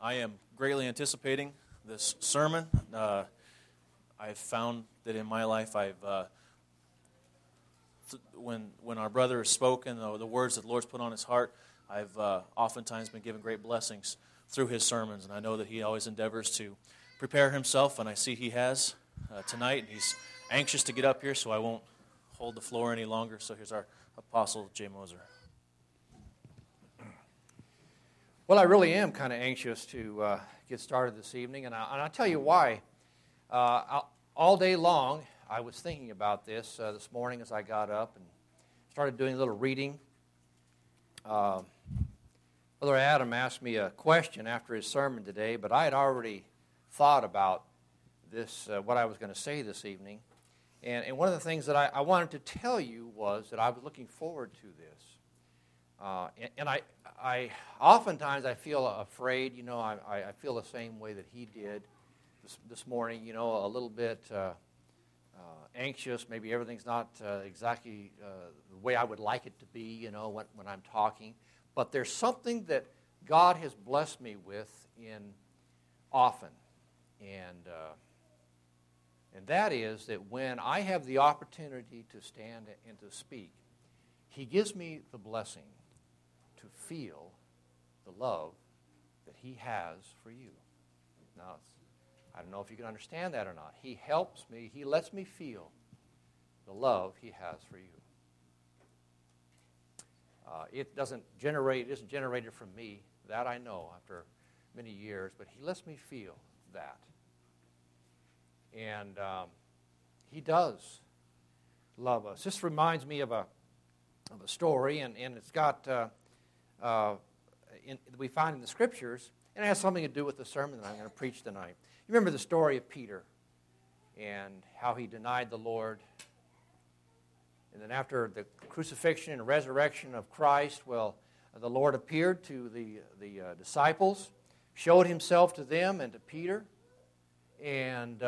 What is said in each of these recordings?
I am greatly anticipating this sermon. I've found that in my life, when our brother has spoken, the words that the Lord's put on his heart, I've oftentimes been given great blessings through his sermons, and I know that he always endeavors to prepare himself, and I see he has tonight, and he's anxious to get up here, so I won't hold the floor any longer. So here's our Apostle Jay Moser. Well, I really am kind of anxious to get started this evening, and I'll tell you why. All day long, I was thinking about this morning as I got up and started doing a little reading. Brother Adam asked me a question after his sermon today, but I had already thought about this, what I was going to say this evening. And one of the things that I wanted to tell you was that I was looking forward to this. And I oftentimes I feel afraid, I feel the same way that he did this morning, a little bit anxious. Maybe everything's not exactly the way I would like it to be, when I'm talking. But there's something that God has blessed me with often. And that is that when I have the opportunity to stand and to speak, he gives me the blessing to feel the love that he has for you. Now, I don't know if you can understand that or not. He helps me, he lets me feel the love he has for you. It isn't generated from me, that I know after many years, but he lets me feel that. And he does love us. This reminds me of a story, and it's got we find in the Scriptures, and it has something to do with the sermon that I'm going to preach tonight. You remember the story of Peter and how he denied the Lord. And then after the crucifixion and resurrection of Christ, the Lord appeared to the disciples, showed himself to them and to Peter, and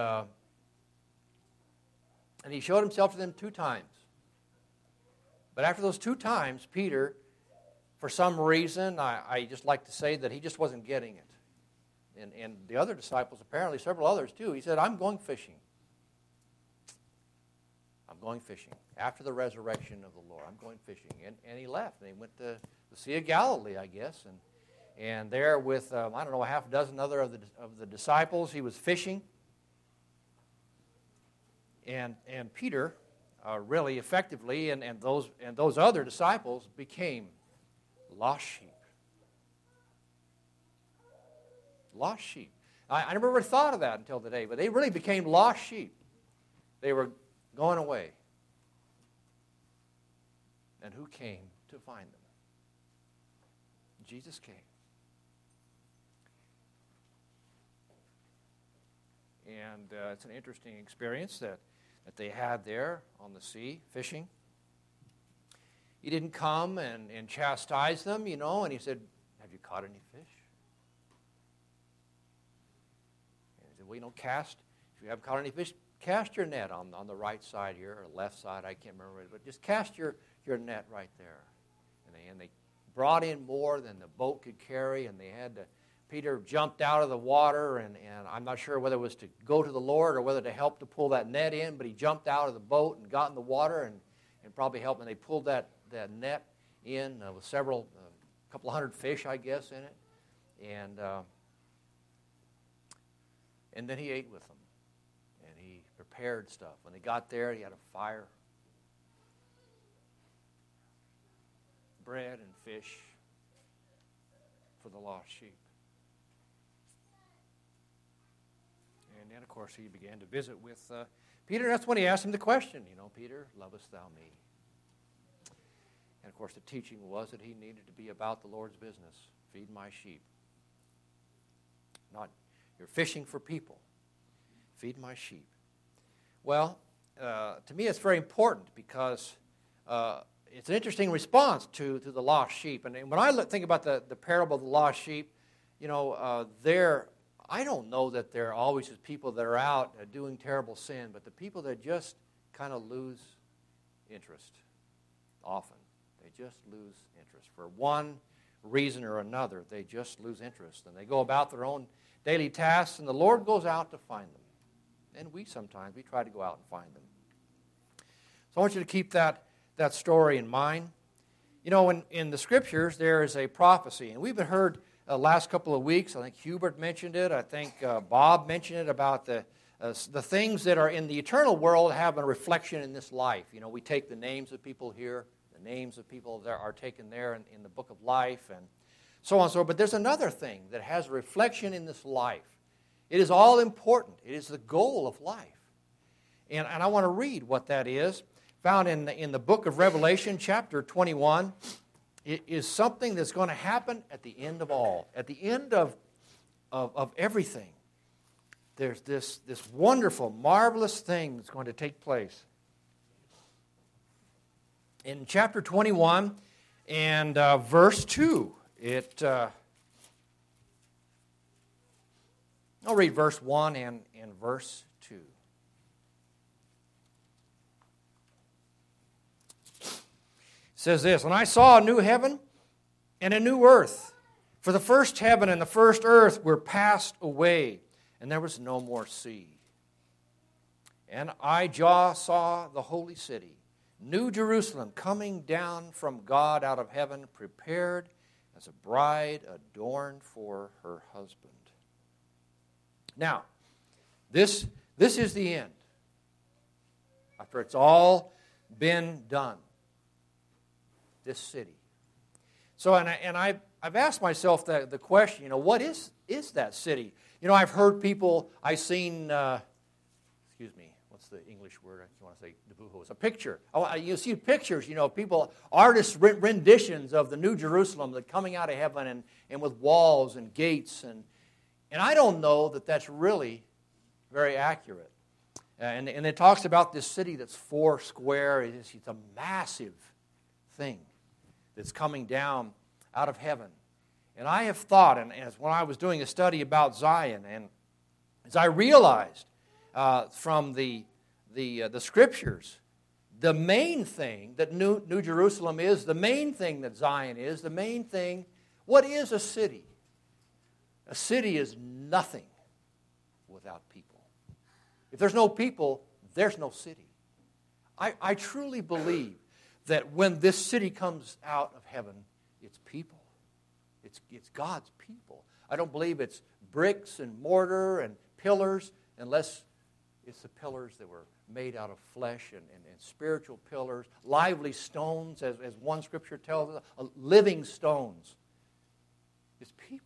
he showed himself to them 2 times. But after those 2 times, Peter, for some reason, I just like to say that he just wasn't getting it. And the other disciples, apparently several others too, he said, I'm going fishing. I'm going fishing. After the resurrection of the Lord, I'm going fishing. And he left, and he went to the Sea of Galilee, I guess. And there with, a half dozen other of the disciples, he was fishing. And Peter, really effectively, and those other disciples became lost sheep. Lost sheep. I never really thought of that until today, but they really became lost sheep. They were going away. And who came to find them? Jesus came. And it's an interesting experience that they had there on the sea, fishing. He didn't come and chastise them, and he said, have you caught any fish? And he said, well, if you haven't caught any fish, cast your net on the right side here, or left side, I can't remember, but just cast your net right there. And they brought in more than the boat could carry, and Peter jumped out of the water, and I'm not sure whether it was to go to the Lord or whether to help to pull that net in, but he jumped out of the boat and got in the water and probably helped, and they pulled that net in with a couple hundred fish, I guess, in it. And then he ate with them. And he prepared stuff. When they got there, he had a fire, bread and fish for the lost sheep. And then, of course, he began to visit with Peter. That's when he asked him the question, Peter, lovest thou me? And, of course, the teaching was that he needed to be about the Lord's business. Feed my sheep. Not, you're fishing for people. Feed my sheep. Well, to me it's very important because it's an interesting response to the lost sheep. And when I think about the parable of the lost sheep, I don't know that there always is people that are out doing terrible sin, but the people that just kind of lose interest often. They just lose interest for one reason or another. They just lose interest, and they go about their own daily tasks, and the Lord goes out to find them. And we try to go out and find them. So I want you to keep that story in mind. You know, in the Scriptures, there is a prophecy, and we've heard the last couple of weeks, I think Hubert mentioned it, I think Bob mentioned it, about the things that are in the eternal world have a reflection in this life. You know, we take the names of people here, the names of people that are taken there in the book of life, and so on and so on. But there's another thing that has a reflection in this life. It is all important. It is the goal of life. And I want to read what that is. Found in the book of Revelation, chapter 21. It is something that's going to happen at the end of all. At the end of everything. There's this wonderful, marvelous thing that's going to take place. In chapter 21 and verse 2, I'll read verse 1 and verse 2. It says this, "And I saw a new heaven and a new earth, for the first heaven and the first earth were passed away, and there was no more sea. And I, Jah, saw the holy city, New Jerusalem, coming down from God out of heaven, prepared as a bride adorned for her husband." Now, this is the end. After it's all been done. This city. So, and I've asked myself the question, you know, what is that city? You know, I've heard people, I've seen, what's the English word? I want to say debujo. A picture. You see pictures, you know, people, artists' renditions of the New Jerusalem that coming out of heaven and with walls and gates. And I don't know that that's really very accurate. And it talks about this city that's 4 square. It's a massive thing that's coming down out of heaven. And I have thought, and as when I was doing a study about Zion, and as I realized from the Scriptures, the main thing that New Jerusalem is, the main thing that Zion is, the main thing, what is a city? A city is nothing without people. If there's no people, there's no city. I truly believe that when this city comes out of heaven, it's people. It's God's people. I don't believe it's bricks and mortar and pillars, unless it's the pillars that were made out of flesh and spiritual pillars, lively stones, as one Scripture tells us, living stones. It's people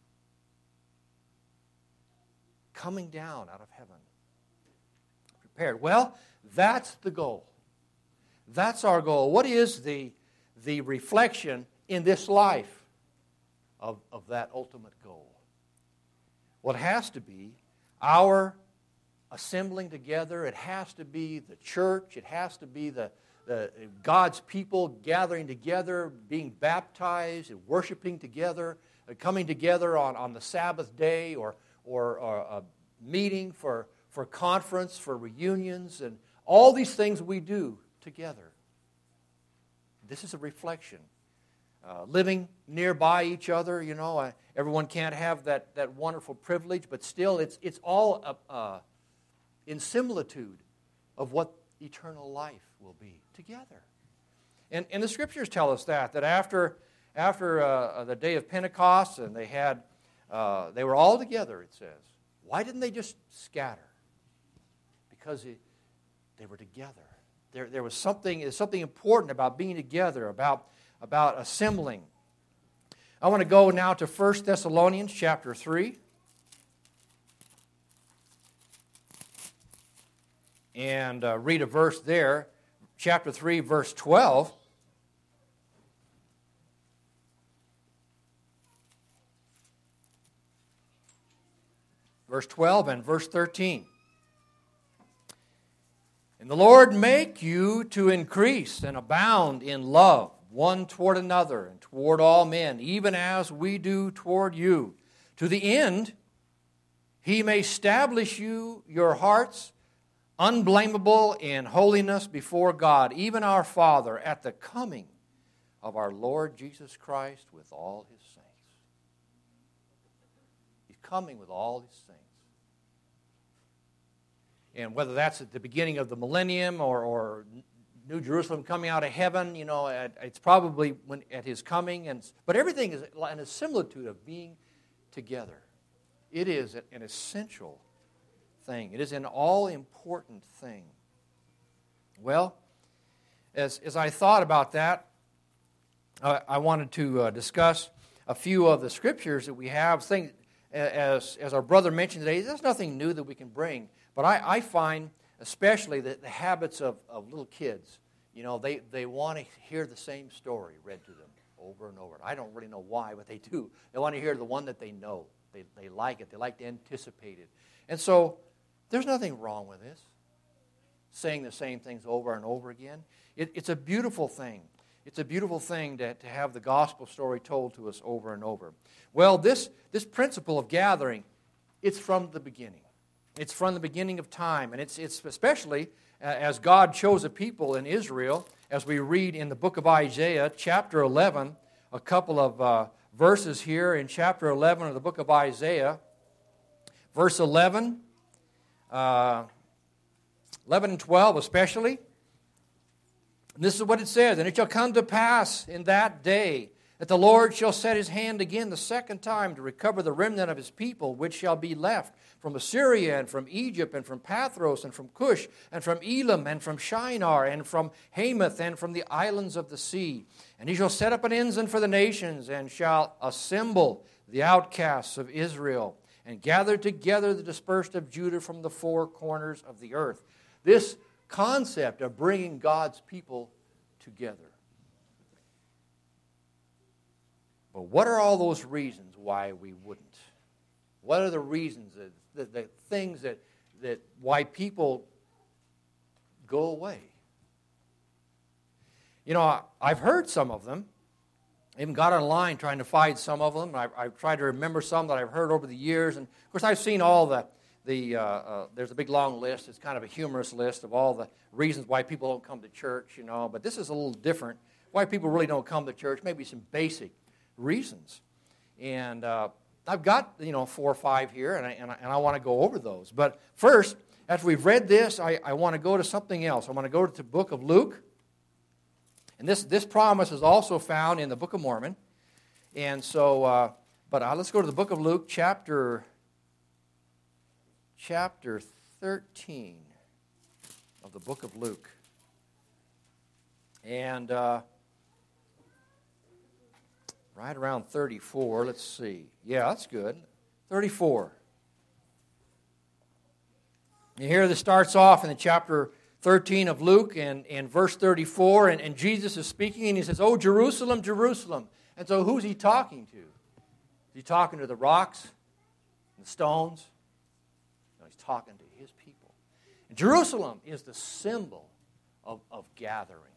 coming down out of heaven. Prepared. Well, that's the goal. That's our goal. What is the reflection in this life of that ultimate goal? Well, it has to be our assembling together. It has to be the church. It has to be the God's people gathering together, being baptized and worshiping together, coming together on the Sabbath day or a meeting for conference, for reunions, and all these things we do together. This is a reflection. Living nearby each other, you know, everyone can't have that wonderful privilege, but still it's all in similitude of what eternal life will be together. And the Scriptures tell us that after the day of Pentecost, and they were all together, it says. Why didn't they just scatter? Because they were together. There was something important about being together, about assembling. I want to go now to 1 Thessalonians chapter 3. And read a verse there, chapter 3, verse 12. Verse 12 and verse 13. "And the Lord make you to increase and abound in love, one toward another and toward all men, even as we do toward you, to the end He may establish your hearts unblameable in holiness before God, even our Father, at the coming of our Lord Jesus Christ with all his saints. He's coming with all his saints. And whether that's at the beginning of the millennium or New Jerusalem coming out of heaven, it's probably at his coming. But everything is in a similitude of being together. It is an essential thing. It is an all-important thing. Well, as I thought about that, I wanted to discuss a few of the scriptures that we have. As our brother mentioned today, there's nothing new that we can bring. But I find especially the habits of little kids. They want to hear the same story read to them over and over. I don't really know why, but they do. They want to hear the one that they know. They like it. They like to anticipate it. And so there's nothing wrong with this, saying the same things over and over again. It's a beautiful thing. It's a beautiful thing to have the gospel story told to us over and over. Well, this principle of gathering, it's from the beginning. It's from the beginning of time, and it's especially as God chose a people in Israel, as we read in the book of Isaiah, chapter 11, a couple of verses here in chapter 11 of the book of Isaiah. Verse 11 and 12 especially. And this is what it says, "And it shall come to pass in that day that the Lord shall set his hand again the second time to recover the remnant of his people, which shall be left from Assyria and from Egypt and from Pathros and from Cush and from Elam and from Shinar and from Hamath and from the islands of the sea. And he shall set up an ensign for the nations and shall assemble the outcasts of Israel and gather together the dispersed of Judah from the four corners of the earth." This concept of bringing God's people together. But what are all those reasons why we wouldn't? What are the reasons, the things that why people go away? I've heard some of them. I even got online trying to find some of them. I've tried to remember some that I've heard over the years. And, of course, I've seen all there's a big long list. It's kind of a humorous list of all the reasons why people don't come to church, But this is a little different. Why people really don't come to church, maybe some basic reasons. And I've got 4 or 5 here, and I want to go over those. But first, after we've read this, I want to go to something else. I want to go to the book of Luke. And this promise is also found in the Book of Mormon. And so, let's go to the book of Luke, chapter 13 of the book of Luke. And right around 34, let's see. Yeah, that's good. 34. And here this starts off in the chapter 13 of Luke and verse 34, and Jesus is speaking, and he says, "Oh, Jerusalem, Jerusalem." And so who's he talking to? Is he talking to the rocks and the stones? No, he's talking to his people. And Jerusalem is the symbol of gathering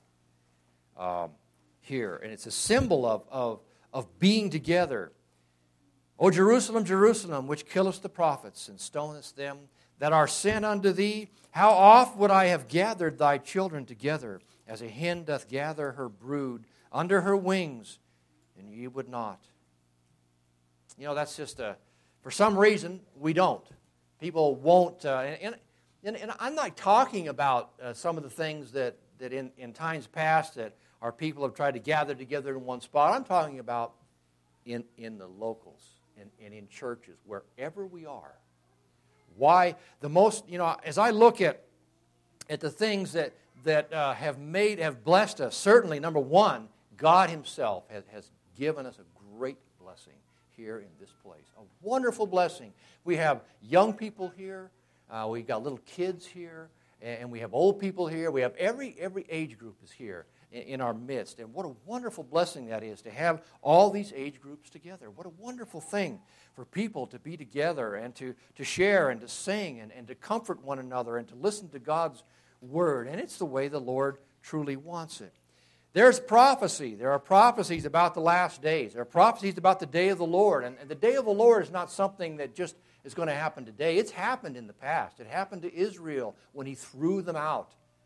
here, and it's a symbol of being together. "O Jerusalem, Jerusalem, which killest the prophets and stonest them that are sent unto thee, how oft would I have gathered thy children together, as a hen doth gather her brood under her wings, and ye would not." That's just for some reason, we don't. People won't, and I'm not talking about some of the things that in times past that our people have tried to gather together in one spot. I'm talking about in the locals and in churches, wherever we are. Why the most, as I look at the things that have blessed us, certainly, number one, God himself has given us a great blessing here in this place. A wonderful blessing. We have young people here. We've got little kids here. And we have old people here. We have every age group is here in our midst. And what a wonderful blessing that is to have all these age groups together. What a wonderful thing for people to be together and to share and to sing and to comfort one another and to listen to God's word. And it's the way the Lord truly wants it. There's prophecy. There are prophecies about the last days. There are prophecies about the day of the Lord. And the day of the Lord is not something that just is going to happen today. It's happened in the past. It happened to Israel when he threw them out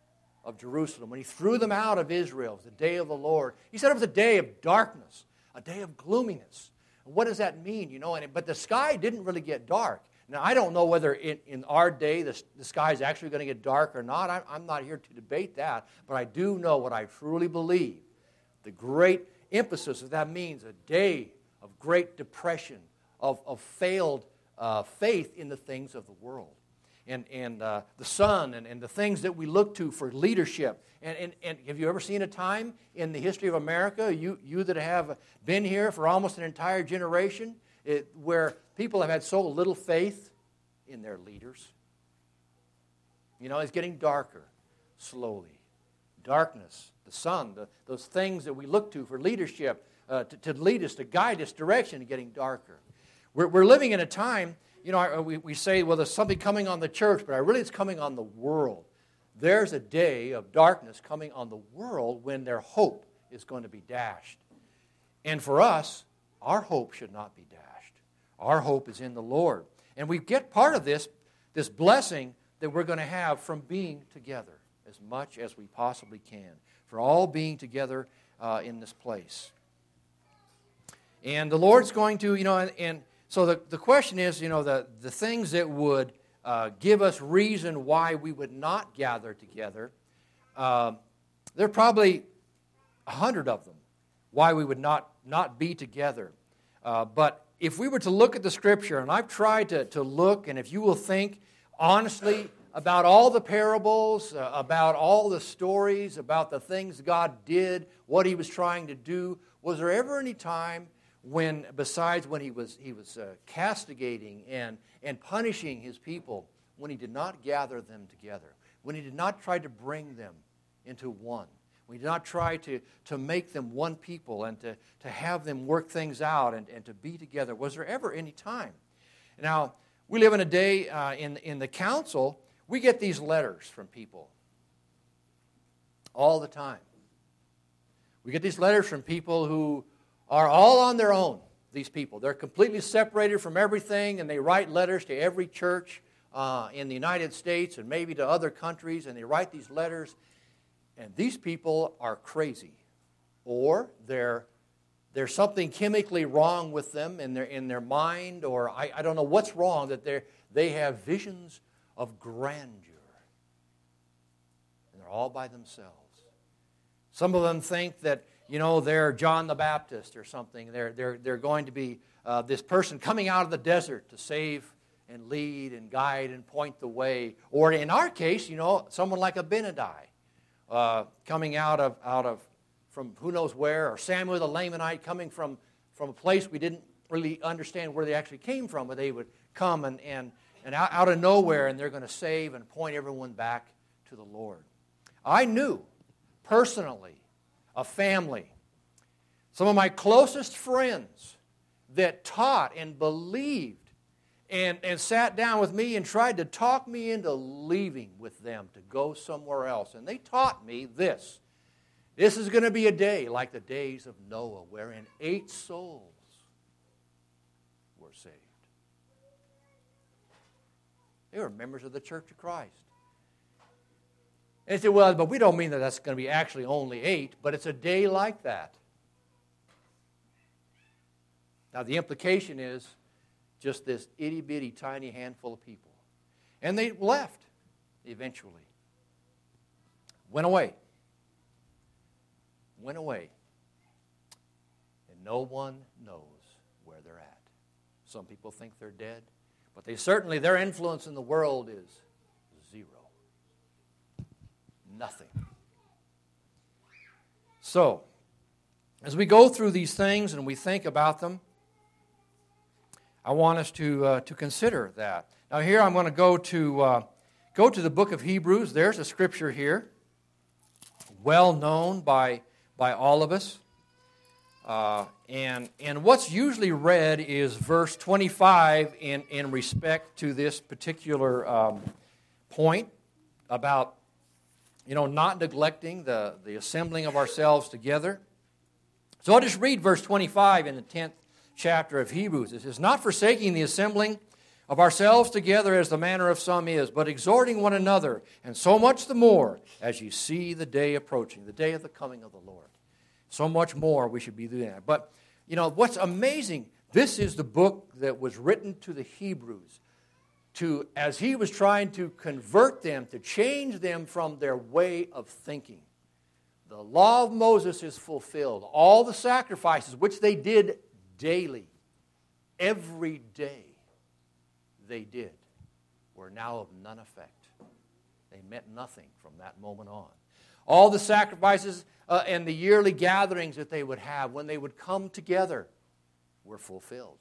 of Jerusalem, when he threw them out of Israel, it was the day of the Lord. He said it was a day of darkness, a day of gloominess. And what does that mean? But the sky didn't really get dark. Now, I don't know whether in our day the sky is actually going to get dark or not. I'm not here to debate that, but I do know what I truly believe. The great emphasis of that means a day of great depression, of failed faith in the things of the world. And the sun and the things that we look to for leadership. And have you ever seen a time in the history of America, you that have been here for almost an entire generation, where people have had so little faith in their leaders? It's getting darker slowly. Darkness, the sun, those things that we look to for leadership, to lead us, to guide us, direction, is getting darker. We're living in a time, we say, well, there's something coming on the church, but really it's coming on the world. There's a day of darkness coming on the world when their hope is going to be dashed. And for us, our hope should not be dashed. Our hope is in the Lord. And we get part of this blessing that we're going to have from being together as much as we possibly can, for all being together in this place. And the Lord's going to, and so the question is, the things that would give us reason why we would not gather together, there are probably 100 of them, why we would not be together. But if we were to look at the Scripture, and I've tried to look, and if you will think honestly about all the parables, about all the stories, about the things God did, what He was trying to do, was there ever any time when, besides when He was castigating and punishing His people, when He did not gather them together, when He did not try to bring them into one, when He did not try to make them one people and to have them work things out and to be together? Was there ever any time? Now, we live in a day in the council, we get these letters from people all the time. We get these letters from people who are all on their own, these people. They're completely separated from everything, and they write letters to every church in the United States and maybe to other countries, and they write these letters. And these people are crazy, or there's something chemically wrong with them in their mind, or I don't know what's wrong, that they have visions of grandeur, and they're all by themselves. Some of them think that they're John the Baptist or something. They're going to be this person coming out of the desert to save and lead and guide and point the way, or in our case, someone like Abinadi. Coming out of from who knows where, or Samuel the Lamanite coming from a place we didn't really understand where they actually came from, but they would come and out of nowhere, and they're going to save and point everyone back to the Lord. I knew personally a family, some of my closest friends, that taught and believed and sat down with me and tried to talk me into leaving with them to go somewhere else. And they taught me this. This is going to be a day like the days of Noah, wherein 8 souls were saved. They were members of the Church of Christ. And they said, well, but we don't mean that that's going to be actually only 8, but it's a day like that. Now, the implication is just this itty-bitty, tiny handful of people. And they left eventually. Went away. Went away. And no one knows where they're at. Some people think they're dead, but their influence in the world is 0. Nothing. So, as we go through these things and we think about them, I want us to consider that. Now here I'm going to go to the book of Hebrews. There's a scripture here, well known by all of us. And what's usually read is verse 25 in respect to this particular point about not neglecting the assembling of ourselves together. So I'll just read verse 25 in the 10th chapter of Hebrews. It says, not forsaking the assembling of ourselves together as the manner of some is, but exhorting one another, and so much the more as you see the day approaching, the day of the coming of the Lord. So much more we should be doing that. But, what's amazing, this is the book that was written to the Hebrews, as he was trying to convert them, to change them from their way of thinking. The law of Moses is fulfilled. All the sacrifices, which they did daily, every day they did, were now of none effect. They meant nothing from that moment on. All the sacrifices and the yearly gatherings that they would have when they would come together were fulfilled.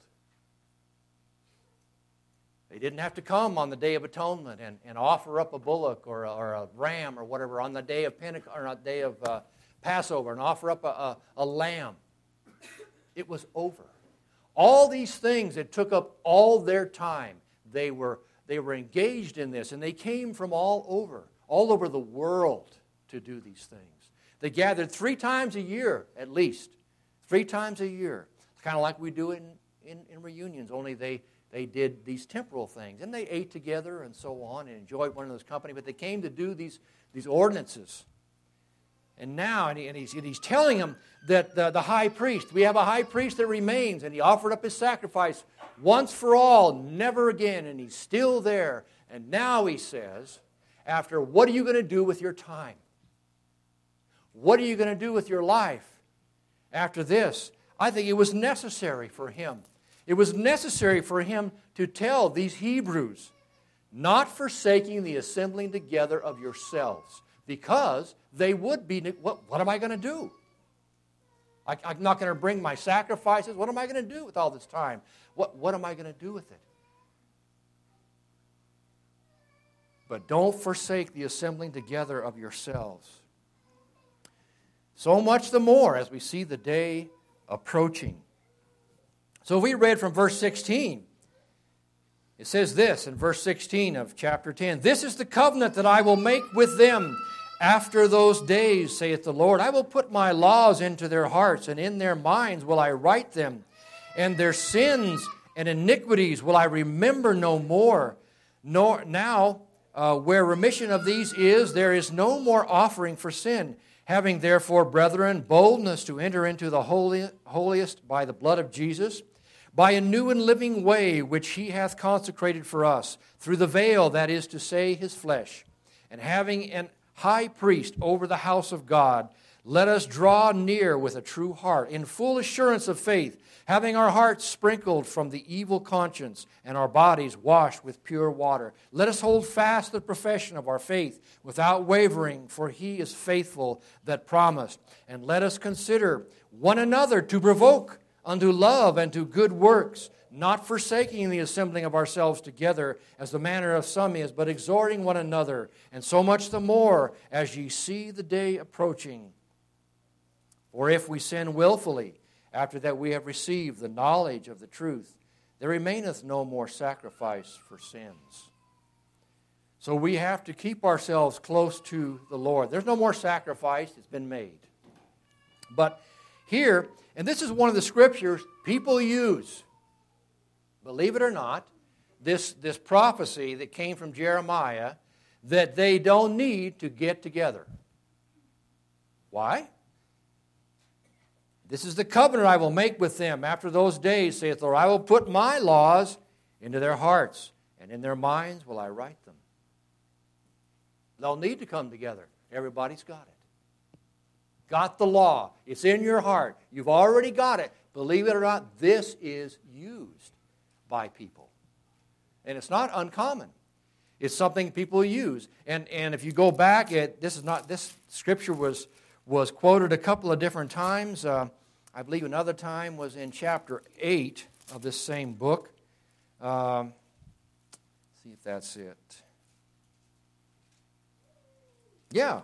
They didn't have to come on the Day of Atonement and offer up a bullock or a ram or whatever on the day of Pentecost or on the day of Passover and offer up a lamb. It was over. All these things that took up all their time, they were engaged in this, and they came from all over the world to do these things. They gathered 3 times a year at least, 3 times a year. It's kind of like we do in reunions, only they did these temporal things. And they ate together and so on and enjoyed one another's company. But they came to do these ordinances. And now, he's telling them that the high priest, we have a high priest that remains. And he offered up his sacrifice once for all, never again. And he's still there. And now he says, after, what are you going to do with your time? What are you going to do with your life after this? I think it was necessary for him. It was necessary for him to tell these Hebrews, not forsaking the assembling together of yourselves, because they would be, what am I going to do? I'm not going to bring my sacrifices. What am I going to do with all this time? What am I going to do with it? But don't forsake the assembling together of yourselves. So much the more as we see the day approaching. So we read from verse 16. It says this in verse 16 of chapter 10. This is the covenant that I will make with them after those days, saith the Lord. I will put my laws into their hearts, and in their minds will I write them. And their sins and iniquities will I remember no more. Nor now, where remission of these is, there is no more offering for sin. Having therefore, brethren, boldness to enter into the holiest by the blood of Jesus, by a new and living way which he hath consecrated for us, through the veil, that is to say, his flesh. And having an high priest over the house of God, let us draw near with a true heart, in full assurance of faith, having our hearts sprinkled from the evil conscience and our bodies washed with pure water. Let us hold fast the profession of our faith without wavering, for he is faithful that promised. And let us consider one another to provoke unto love and to good works, not forsaking the assembling of ourselves together, as the manner of some is, but exhorting one another, and so much the more as ye see the day approaching. For if we sin willfully, after that we have received the knowledge of the truth, there remaineth no more sacrifice for sins. So we have to keep ourselves close to the Lord. There's no more sacrifice, it's been made. But here, and this is one of the scriptures people use, believe it or not, this prophecy that came from Jeremiah, that they don't need to get together. Why? This is the covenant I will make with them after those days, saith the Lord. I will put my laws into their hearts, and in their minds will I write them. They'll need to come together. Everybody's got it. Got the law. It's in your heart. You've already got it. Believe it or not, this is used by people. And it's not uncommon. It's something people use. And if you go back, this scripture was quoted a couple of different times. I believe another time was in chapter 8 of this same book. See if that's it. Yeah.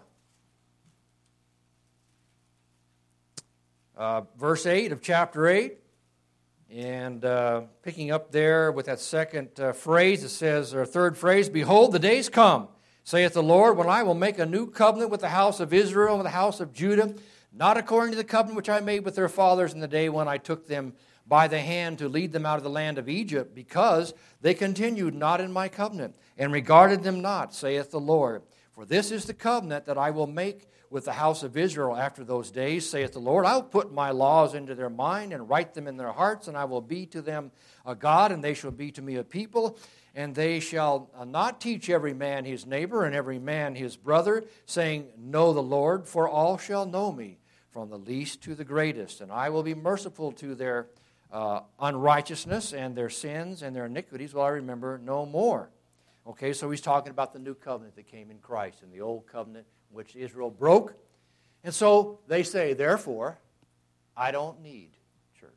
Verse 8 of chapter 8. And picking up there with that second phrase, it says, or third phrase, Behold, the days come, saith the Lord, when I will make a new covenant with the house of Israel and with the house of Judah, not according to the covenant which I made with their fathers in the day when I took them by the hand to lead them out of the land of Egypt, because they continued not in my covenant, and regarded them not, saith the Lord. For this is the covenant that I will make with the house of Israel after those days, saith the Lord. I will put my laws into their mind, and write them in their hearts, and I will be to them a God, and they shall be to me a people. And they shall not teach every man his neighbor, and every man his brother, saying, Know the Lord, for all shall know me, from the least to the greatest. And I will be merciful to their unrighteousness, and their sins, and their iniquities will I remember no more. Okay, so he's talking about the new covenant that came in Christ, and the old covenant which Israel broke. And so they say, therefore, I don't need church.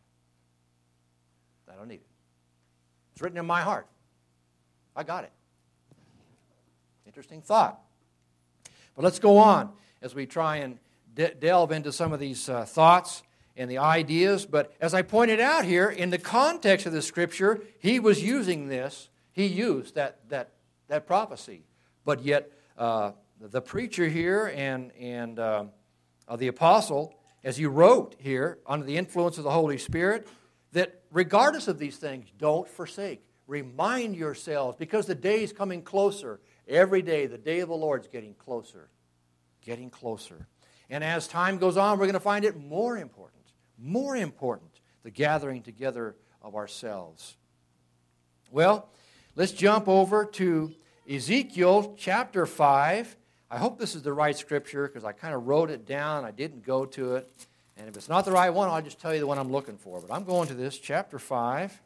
I don't need it. It's written in my heart. I got it. Interesting thought. But let's go on as we try and delve into some of these thoughts and the ideas. But as I pointed out here, in the context of the Scripture, he was using this. He used that prophecy. But yet, the preacher here and the apostle, as he wrote here, under the influence of the Holy Spirit, that regardless of these things, don't forsake. Remind yourselves, because the day is coming closer. Every day, the day of the Lord is getting closer. Getting closer. And as time goes on, we're going to find it more important, the gathering together of ourselves. Well, let's jump over to Ezekiel chapter 5. I hope this is the right scripture, because I kind of wrote it down. I didn't go to it. And if it's not the right one, I'll just tell you the one I'm looking for. But I'm going to this, chapter 5.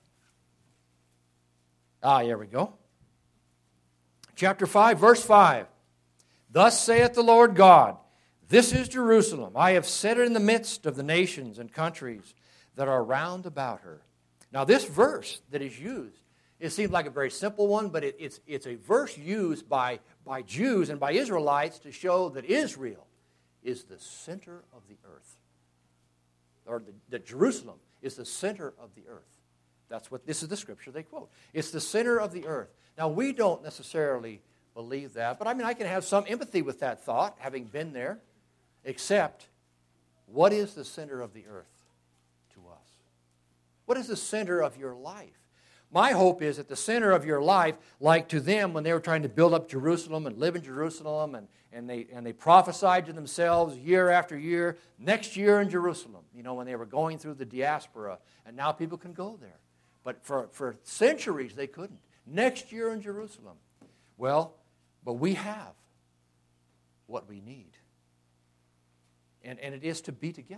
Here we go. Chapter 5, verse 5. Thus saith the Lord God, This is Jerusalem. I have set it in the midst of the nations and countries that are round about her. Now this verse that is used, it seems like a very simple one, but it's a verse used by Jews and by Israelites to show that Israel is the center of the earth. Or that Jerusalem is the center of the earth. This is the scripture they quote. It's the center of the earth. Now, we don't necessarily believe that, but I can have some empathy with that thought, having been there, except, what is the center of the earth to us? What is the center of your life? My hope is that the center of your life, like to them when they were trying to build up Jerusalem and live in Jerusalem, and they prophesied to themselves year after year, next year in Jerusalem, when they were going through the diaspora, and now people can go there. But for centuries they couldn't. Next year in Jerusalem. Well, but we have what we need. And it is to be together.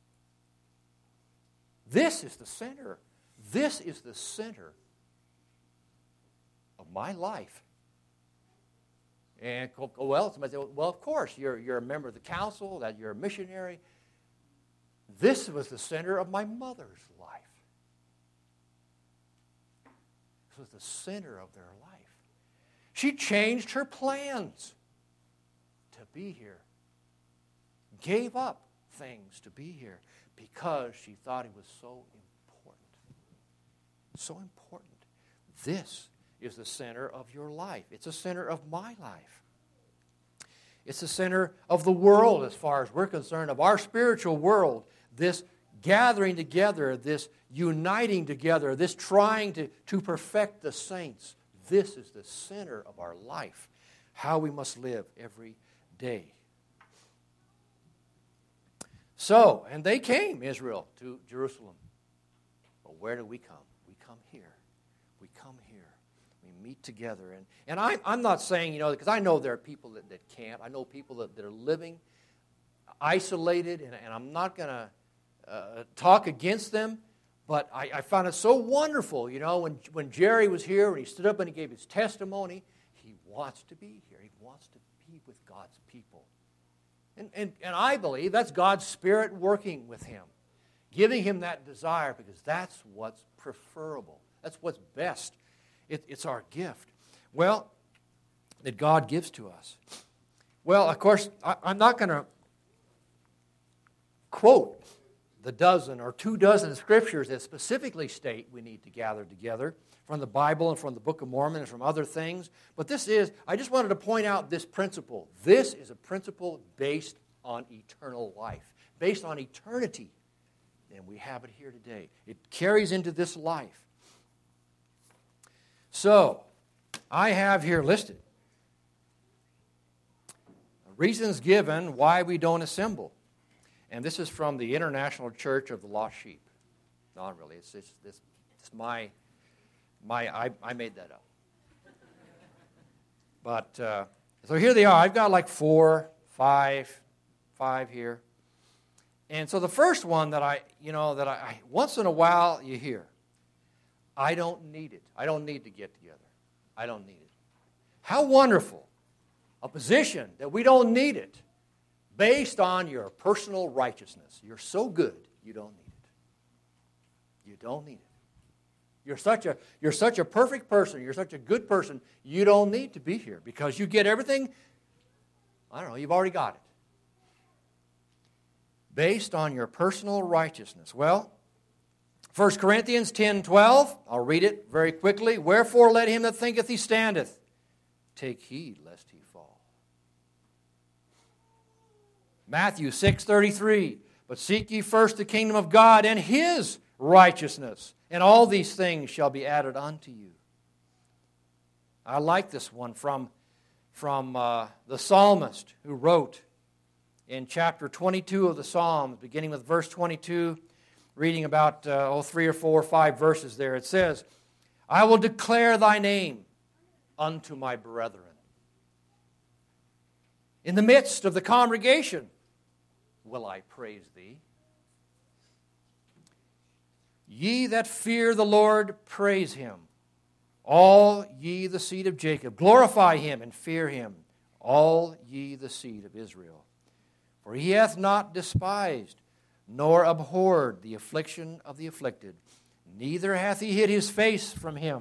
This is the center. This is the center of my life. And somebody say, well, of course, you're a member of the council, that you're a missionary. This was the center of my mother's life. This was the center of their life. She changed her plans to be here. Gave up things to be here because she thought it was so important. So important. This is the center of your life. It's the center of my life. It's the center of the world as far as we're concerned, of our spiritual world. This gathering together, this uniting together, this trying to perfect the saints. This is the center of our life, how we must live every day. So, and they came, Israel, to Jerusalem. But where do we come? We come here. We come here. We meet together. And I'm not saying, because I know there are people that can't. I know people that are living isolated, and I'm not going to talk against them. But I found it so wonderful, when Jerry was here and he stood up and he gave his testimony, he wants to be here. He wants to be with God's people. And I believe that's God's Spirit working with him, giving him that desire, because that's what's preferable. That's what's best. It's our gift. Well, that God gives to us. Well, of course, I'm not going to quote the dozen or 24 scriptures that specifically state we need to gather together from the Bible and from the Book of Mormon and from other things. But I just wanted to point out this principle. This is a principle based on eternal life, based on eternity. And we have it here today. It carries into this life. So, I have here listed reasons given why we don't assemble. And this is from the International Church of the Lost Sheep. Not really. It's my I made that up. But, so here they are. I've got like 4, 5 here. And so the first one that I once in a while you hear, I don't need it. I don't need to get together. I don't need it. How wonderful. A position that we don't need it based on your personal righteousness. You're so good, you don't need it. You don't need it. You're such a perfect person. You're such a good person. You don't need to be here because you get everything, I don't know, you've already got it. Based on your personal righteousness. Well, 1 Corinthians 10:12, I'll read it very quickly. Wherefore let him that thinketh he standeth take heed lest he fall. Matthew 6:33, but seek ye first the kingdom of God and his righteousness, and all these things shall be added unto you. I like this one from the psalmist who wrote in chapter 22 of the Psalms, beginning with verse 22, reading about 3 or 4 or 5 verses there. It says, I will declare thy name unto my brethren. In the midst of the congregation will I praise thee. Ye that fear the Lord, praise him. All ye the seed of Jacob, glorify him and fear him. All ye the seed of Israel. For he hath not despised, nor abhorred the affliction of the afflicted, neither hath he hid his face from him.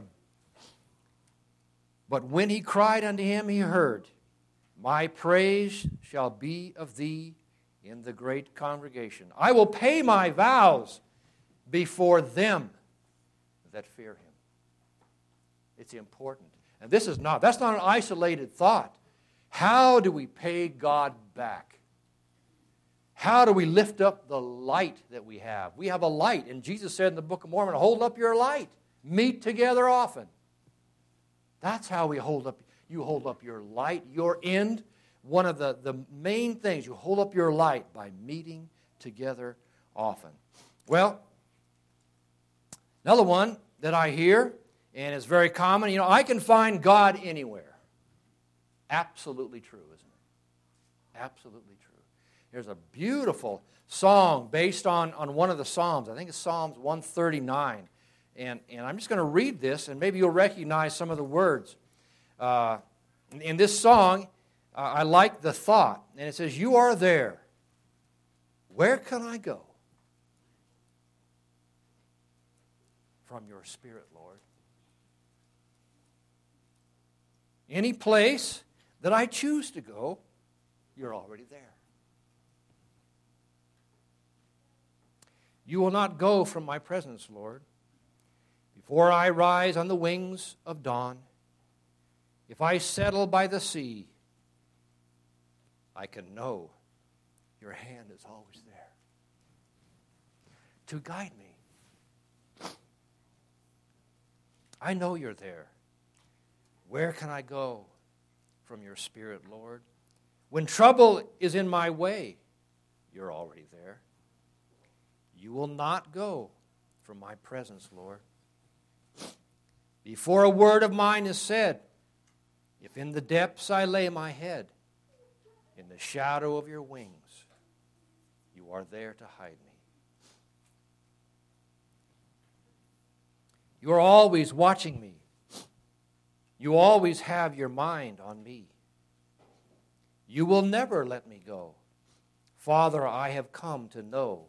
But when he cried unto him, he heard. My praise shall be of thee in the great congregation. I will pay my vows before them that fear him. It's important. And that's not an isolated thought. How do we pay God back? How do we lift up the light that we have? We have a light, and Jesus said in the Book of Mormon, hold up your light. Meet together often. That's how we hold up. You hold up your light, your end. One of the main things, you hold up your light by meeting together often. Well, another one that I hear, and is very common, I can find God anywhere. Absolutely true, isn't it? Absolutely true. There's a beautiful song based on one of the Psalms. I think it's Psalms 139. And I'm just going to read this, and maybe you'll recognize some of the words. In this song, I like the thought. And it says, you are there. Where can I go? From your Spirit, Lord. Any place that I choose to go, you're already there. You will not go from my presence, Lord. Before I rise on the wings of dawn, if I settle by the sea, I can know your hand is always there to guide me. I know you're there. Where can I go from your Spirit, Lord? When trouble is in my way, you're already there. You will not go from my presence, Lord. Before a word of mine is said, if in the depths I lay my head, in the shadow of your wings, you are there to hide me. You are always watching me. You always have your mind on me. You will never let me go. Father, I have come to know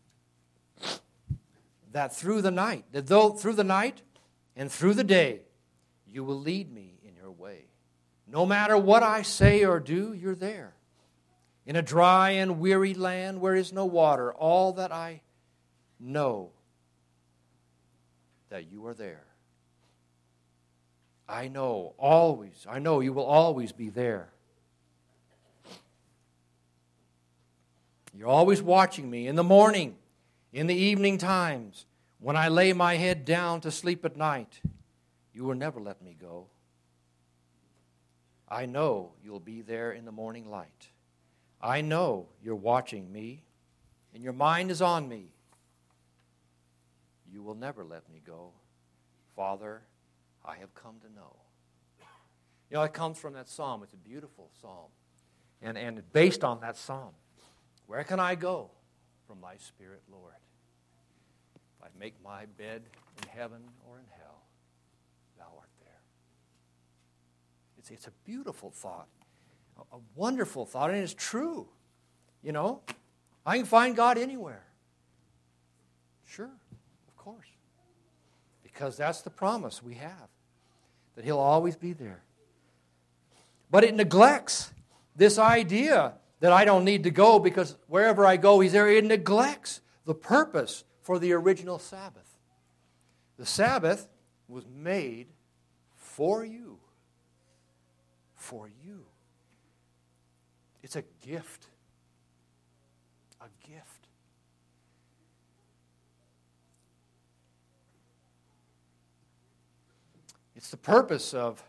that through the night and through the day, you will lead me in your way. No matter what I say or do, you're there. In a dry and weary land where is no water, all that I know that you are there. I know you will always be there. You're always watching me in the morning In the evening times, when I lay my head down to sleep at night, you will never let me go. I know you'll be there in the morning light. I know you're watching me, and your mind is on me. You will never let me go. Father, I have come to know. You know, it comes from that psalm. It's a beautiful psalm. And based on that psalm, where can I go from thy Spirit, Lord? If I make my bed in heaven or in hell, thou art there. It's a beautiful thought, a wonderful thought, and it's true. You know, I can find God anywhere. Sure, of course. Because that's the promise we have, that He'll always be there. But it neglects this idea that I don't need to go because wherever I go, He's there. It neglects the purpose for the original Sabbath. The Sabbath was made for you. For you. It's a gift. A gift. It's the purpose of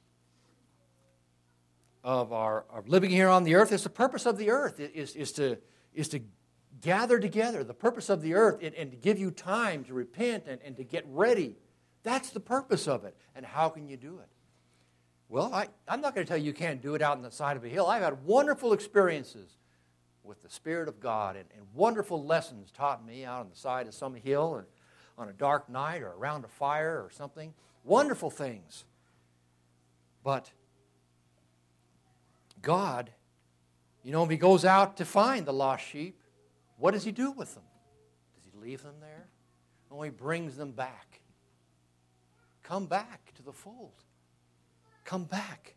our living here on the earth. It's the purpose of the earth is to gather together. The purpose of the earth and to give you time to repent and to get ready. That's the purpose of it. And how can you do it? Well, I'm not going to tell you can't do it out on the side of a hill. I've had wonderful experiences with the Spirit of God and wonderful lessons taught me out on the side of some hill or on a dark night or around a fire or something. Wonderful things. But God, you know, if He goes out to find the lost sheep, what does He do with them? Does He leave them there? No, He brings them back. Come back to the fold. Come back.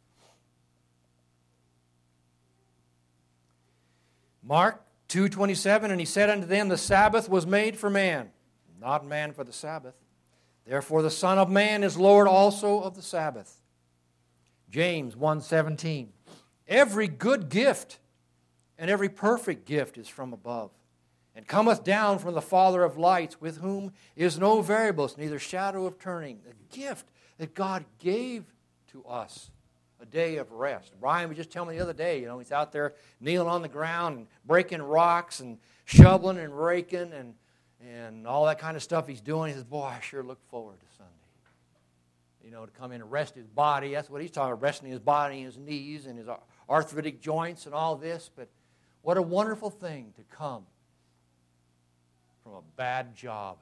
Mark 2:27, and He said unto them, the Sabbath was made for man, not man for the Sabbath. Therefore the Son of Man is Lord also of the Sabbath. James 1:17. Every good gift and every perfect gift is from above, and cometh down from the Father of lights, with whom is no variableness, neither shadow of turning. The gift that God gave to us, a day of rest. Brian was just telling me the other day, you know, he's out there kneeling on the ground and breaking rocks and shoveling and raking and all that kind of stuff he's doing. He says, boy, I sure look forward to Sunday. You know, to come in and rest his body. That's what he's talking about, resting his body and his knees and his arthritic joints and all this. But what a wonderful thing to come from a bad job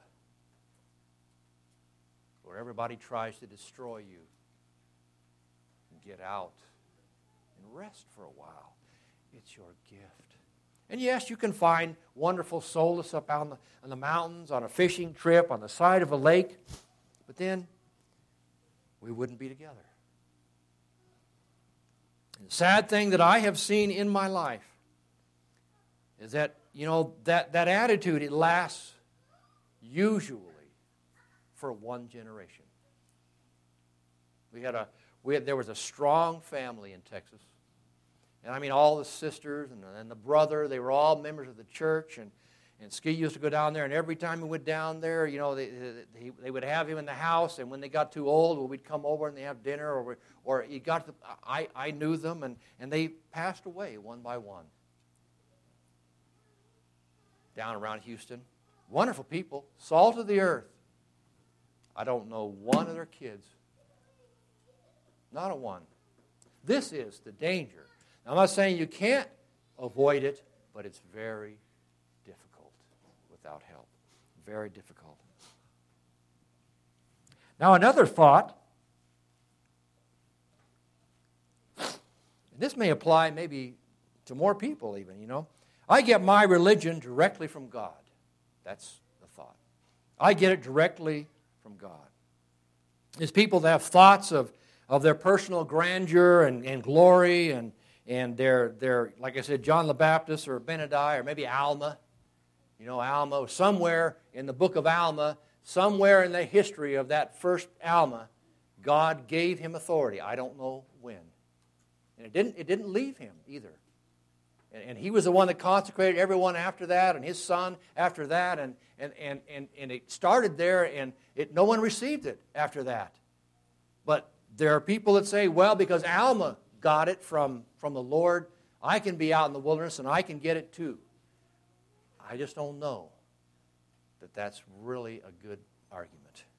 where everybody tries to destroy you and get out and rest for a while. It's your gift. And yes, you can find wonderful solace up out on the mountains, on a fishing trip, on the side of a lake. But then we wouldn't be together. And the sad thing that I have seen in my life is that, you know, that attitude, it lasts usually for one generation. There was a strong family in Texas. And I mean, all the sisters and the brother, they were all members of the church. And Ski used to go down there, and every time he went down there, you know, they would have him in the house. And when they got too old, well, we'd come over and they have dinner. Or he got to, I knew them, and they passed away one by one. Down around Houston. Wonderful people, salt of the earth. I don't know one of their kids. Not a one. This is the danger. Now, I'm not saying you can't avoid it, but it's very difficult without help. Very difficult. Now, another thought, and this may apply maybe to more people even, you know. I get my religion directly from God. That's the thought. I get it directly from God. There's people that have thoughts of their personal grandeur and glory and they're, like I said, John the Baptist or Benadiah or maybe Alma. You know, Alma, somewhere in the book of Alma, somewhere in the history of that first Alma, God gave him authority. I don't know when. And it didn't leave him either. And he was the one that consecrated everyone after that, and his son after that, and it started there, and no one received it after that. But there are people that say, well, because Alma got it from the Lord, I can be out in the wilderness and I can get it too. I just don't know that that's really a good argument.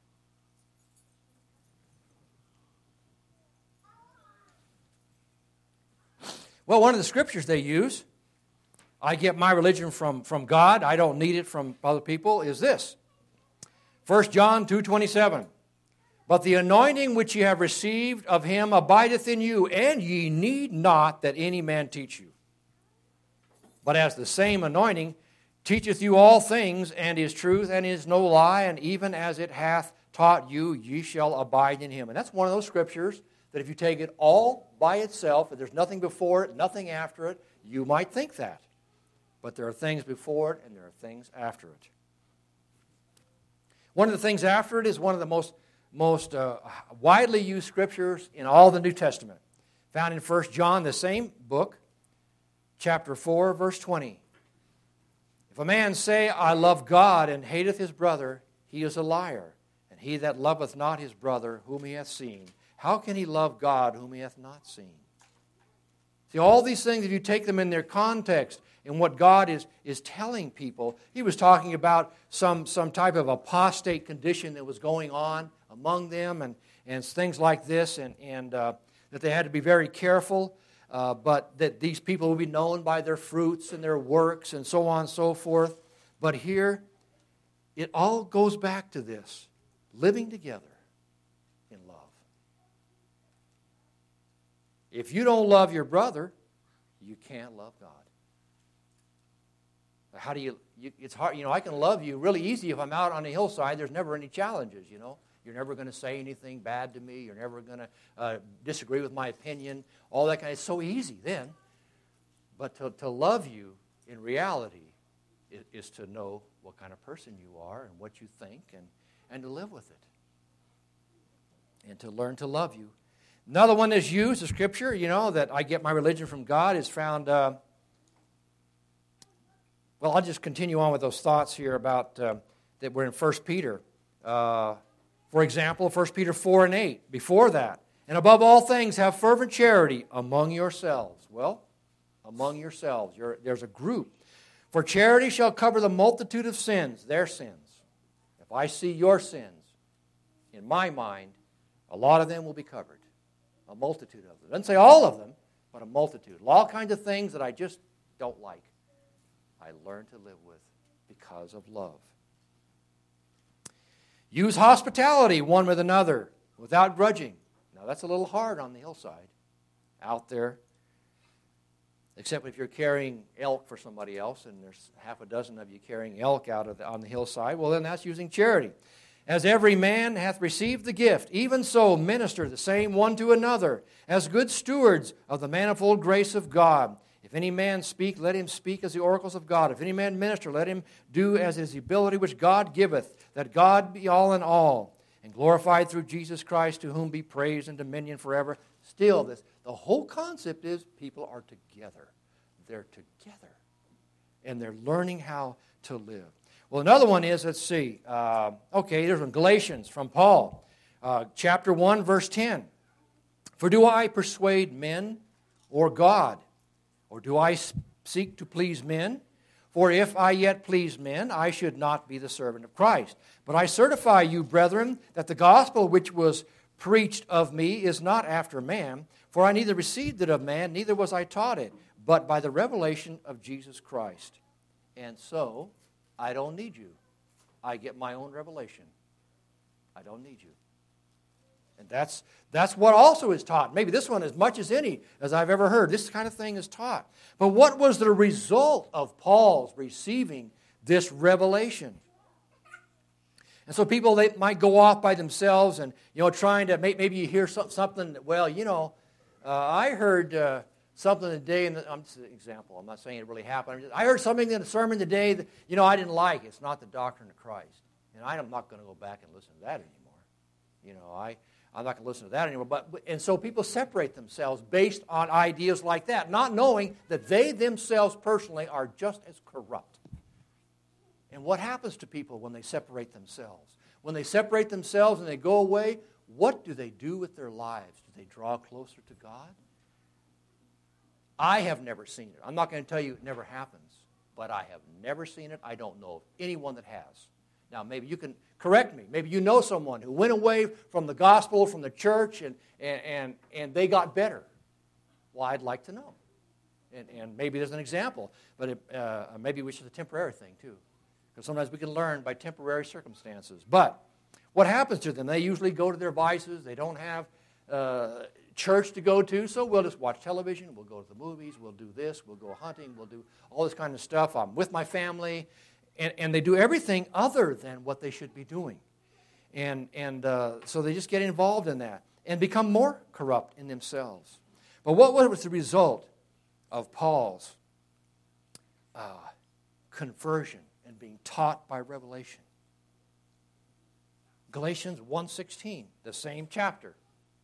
Well, one of the scriptures they use, I get my religion from God, I don't need it from other people, is this. 1 John 2:27. But the anointing which ye have received of him abideth in you, and ye need not that any man teach you. But as the same anointing teacheth you all things, and is truth, and is no lie, and even as it hath taught you, ye shall abide in him. And that's one of those scriptures that if you take it all by itself, if there's nothing before it, nothing after it, you might think that. But there are things before it, and there are things after it. One of the things after it is one of the most widely used scriptures in all the New Testament, found in 1 John, the same book, chapter 4, verse 20. If a man say, I love God, and hateth his brother, he is a liar. And he that loveth not his brother, whom he hath seen, how can he love God, whom he hath not seen? See, all these things, if you take them in their context, in what God is telling people, he was talking about some type of apostate condition that was going on among them, and things like this, and that they had to be very careful, but that these people will be known by their fruits and their works and so on and so forth. But here, it all goes back to this, living together in love. If you don't love your brother, you can't love God. How do you it's hard, I can love you really easy if I'm out on the hillside. There's never any challenges, You're never going to say anything bad to me. You're never going to disagree with my opinion. All that it's so easy then. But to love you in reality is to know what kind of person you are and what you think and to live with it. And to learn to love you. Another one that's used, the scripture, that I get my religion from God is found... Well, I'll just continue on with those thoughts here about that we're in 1 Peter. For example, 1 Peter 4 and 8. Before that, and above all things, have fervent charity among yourselves. Well, among yourselves. There's a group. For charity shall cover the multitude of sins, their sins. If I see your sins, in my mind, a lot of them will be covered. A multitude of them. It doesn't say all of them, but a multitude. All kinds of things that I just don't like. I learn to live with because of love. Use hospitality one with another without grudging. Now that's a little hard on the hillside, out there. Except if you're carrying elk for somebody else and there's half a dozen of you carrying elk on the hillside, well then that's using charity. As every man hath received the gift, even so minister the same one to another, as good stewards of the manifold grace of God. If any man speak, let him speak as the oracles of God. If any man minister, let him do as his ability which God giveth, that God be all in all, and glorified through Jesus Christ, to whom be praise and dominion forever. Still, the whole concept is people are together. They're together. And they're learning how to live. Well, another one is, let's see. There's one, Galatians from Paul. Chapter 1, verse 10. For do I persuade men or God? Or do I seek to please men? For if I yet please men, I should not be the servant of Christ. But I certify you, brethren, that the gospel which was preached of me is not after man. For I neither received it of man, neither was I taught it, but by the revelation of Jesus Christ. And so, I don't need you. I get my own revelation. I don't need you. And that's what also is taught. Maybe this one as much as any as I've ever heard. This kind of thing is taught. But what was the result of Paul's receiving this revelation? And so people, they might go off by themselves and, trying to, maybe you hear something, I heard something today, and I'm just an example. I'm not saying it really happened. I heard something in a sermon today that, I didn't like. It's not the doctrine of Christ. And I'm not going to go back and listen to that anymore. I'm not going to listen to that anymore. And so people separate themselves based on ideas like that, not knowing that they themselves personally are just as corrupt. And what happens to people when they separate themselves? When they separate themselves and they go away, what do they do with their lives? Do they draw closer to God? I have never seen it. I'm not going to tell you it never happens, but I have never seen it. I don't know of anyone that has. Now, maybe you can correct me. Maybe you know someone who went away from the gospel, from the church, and they got better. Well, I'd like to know. And maybe there's an example, but maybe it's just a temporary thing, too. Because sometimes we can learn by temporary circumstances. But what happens to them? They usually go to their vices. They don't have church to go to, so we'll just watch television. We'll go to the movies. We'll do this. We'll go hunting. We'll do all this kind of stuff. I'm with my family. And they do everything other than what they should be doing. And so they just get involved in that and become more corrupt in themselves. But what was the result of Paul's conversion and being taught by revelation? Galatians 1:16, the same chapter.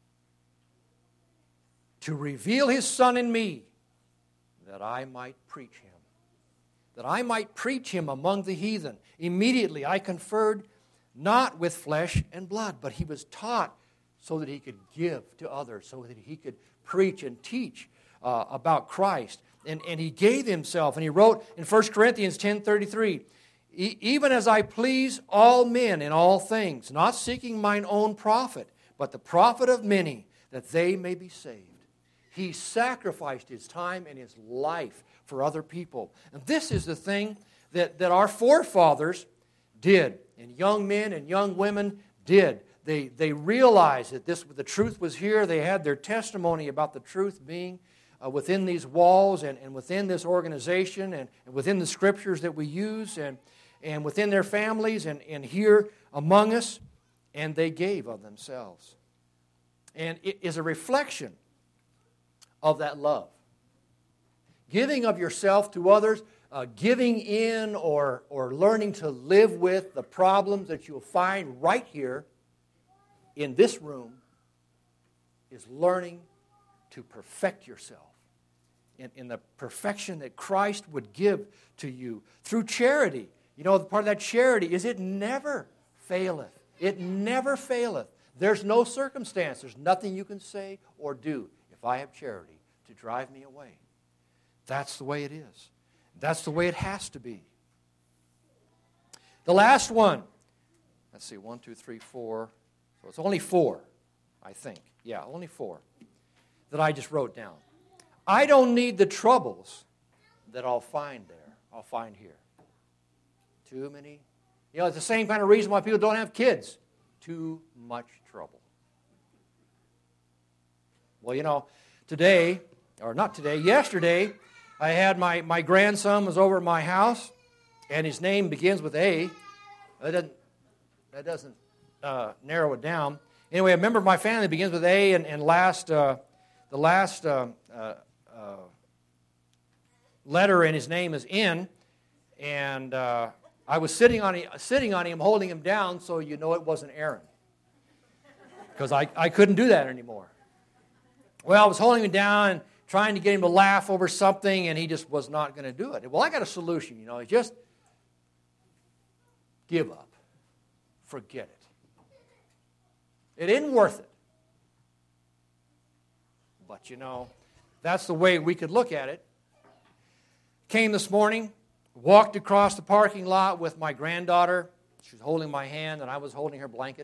To reveal his Son in me, that I might preach him. That I might preach him among the heathen. Immediately I conferred not with flesh and blood, but he was taught so that he could give to others, so that he could preach and teach about Christ. And he gave himself, and he wrote in 1 Corinthians 10:33, even as I please all men in all things, not seeking mine own profit, but the profit of many, that they may be saved. He sacrificed his time and his life for other people. And this is the thing that our forefathers did, and young men and young women did. They realized that the truth was here. They had their testimony about the truth being within these walls and within this organization and within the scriptures that we use and within their families and here among us, and they gave of themselves. And it is a reflection of that love. Giving of yourself to others, giving in or learning to live with the problems that you'll find right here in this room is learning to perfect yourself in the perfection that Christ would give to you through charity. You know, part of that charity is it never faileth. It never faileth. There's no circumstance. There's nothing you can say or do if I have charity to drive me away. That's the way it is. That's the way it has to be. The last one. Let's see, 1, 2, 3, 4. So it's only 4, I think. Yeah, only 4 that I just wrote down. I don't need the troubles that I'll find there. I'll find here. Too many. You know, it's the same kind of reason why people don't have kids. Too much trouble. Well, you know, today, or not today, yesterday, I had my grandson was over at my house, and his name begins with A. That doesn't narrow it down. Anyway, a member of my family begins with A, and the last letter in his name is N, and I was sitting on him, holding him down, so you know it wasn't Aaron, because I couldn't do that anymore. Well, I was holding him down and trying to get him to laugh over something, and he just was not going to do it. Well, I got a solution, you know. Just give up. Forget it. It isn't worth it. But, you know, that's the way we could look at it. Came this morning, walked across the parking lot with my granddaughter. She was holding my hand, and I was holding her blanket.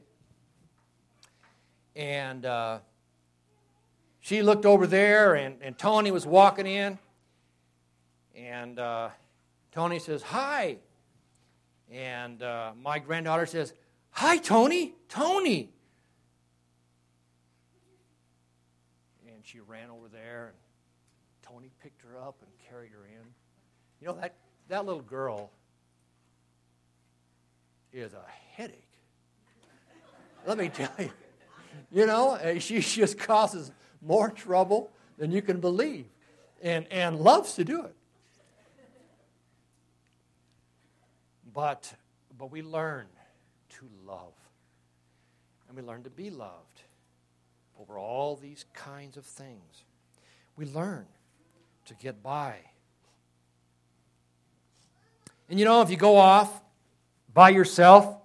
And she looked over there, and Tony was walking in. And Tony says, "Hi." And my granddaughter says, "Hi, Tony, Tony." And she ran over there, and Tony picked her up and carried her in. You know, that little girl is a headache. Let me tell you. You know, she just causes more trouble than you can believe, and loves to do it. But we learn to love. And we learn to be loved over all these kinds of things. We learn to get by. And you know, if you go off by yourself,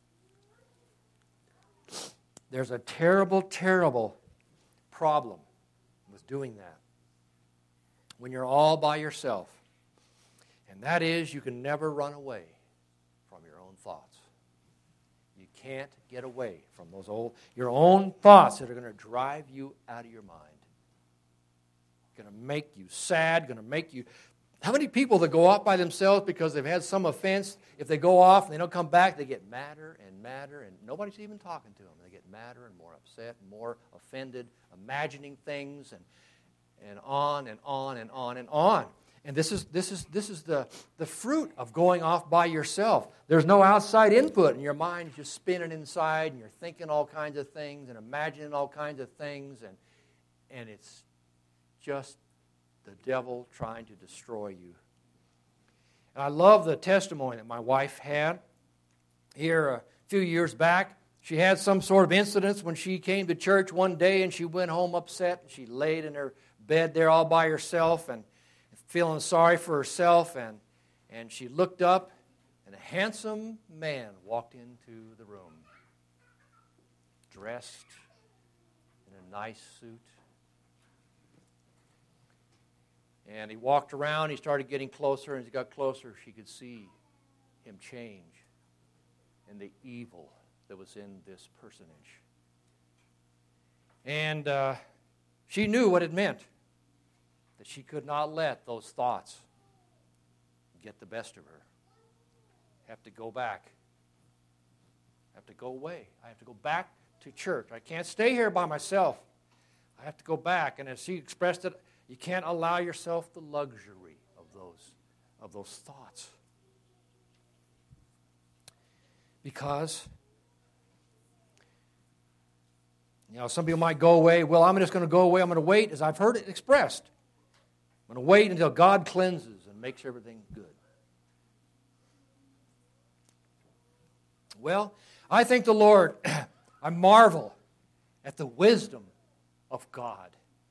there's a terrible, terrible problem with doing that. When you're all by yourself. And that is, you can never run away from your own thoughts. You can't get away from your own thoughts that are going to drive you out of your mind. Going to make you sad, going to make you... How many people that go off by themselves because they've had some offense, if they go off and they don't come back, they get madder and madder, and nobody's even talking to them. They get madder and more upset and more offended, imagining things, and on and on and on and on. And this is the fruit of going off by yourself. There's no outside input, and your mind's just spinning inside, and you're thinking all kinds of things and imagining all kinds of things, and it's just the devil trying to destroy you. And I love the testimony that my wife had here a few years back. She had some sort of incident when she came to church one day, and she went home upset, and she laid in her bed there all by herself and feeling sorry for herself, and she looked up, and a handsome man walked into the room, dressed in a nice suit. And he walked around, he started getting closer, and as he got closer, she could see him change and the evil that was in this personage. And she knew what it meant, that she could not let those thoughts get the best of her. Have to go back. Have to go away. I have to go back to church. I can't stay here by myself. I have to go back. And as she expressed it, you can't allow yourself the luxury of those thoughts. Because, you know, some people might go away. Well, I'm just going to go away. I'm going to wait, as I've heard it expressed. I'm going to wait until God cleanses and makes everything good. Well, I thank the Lord. I marvel at the wisdom of God.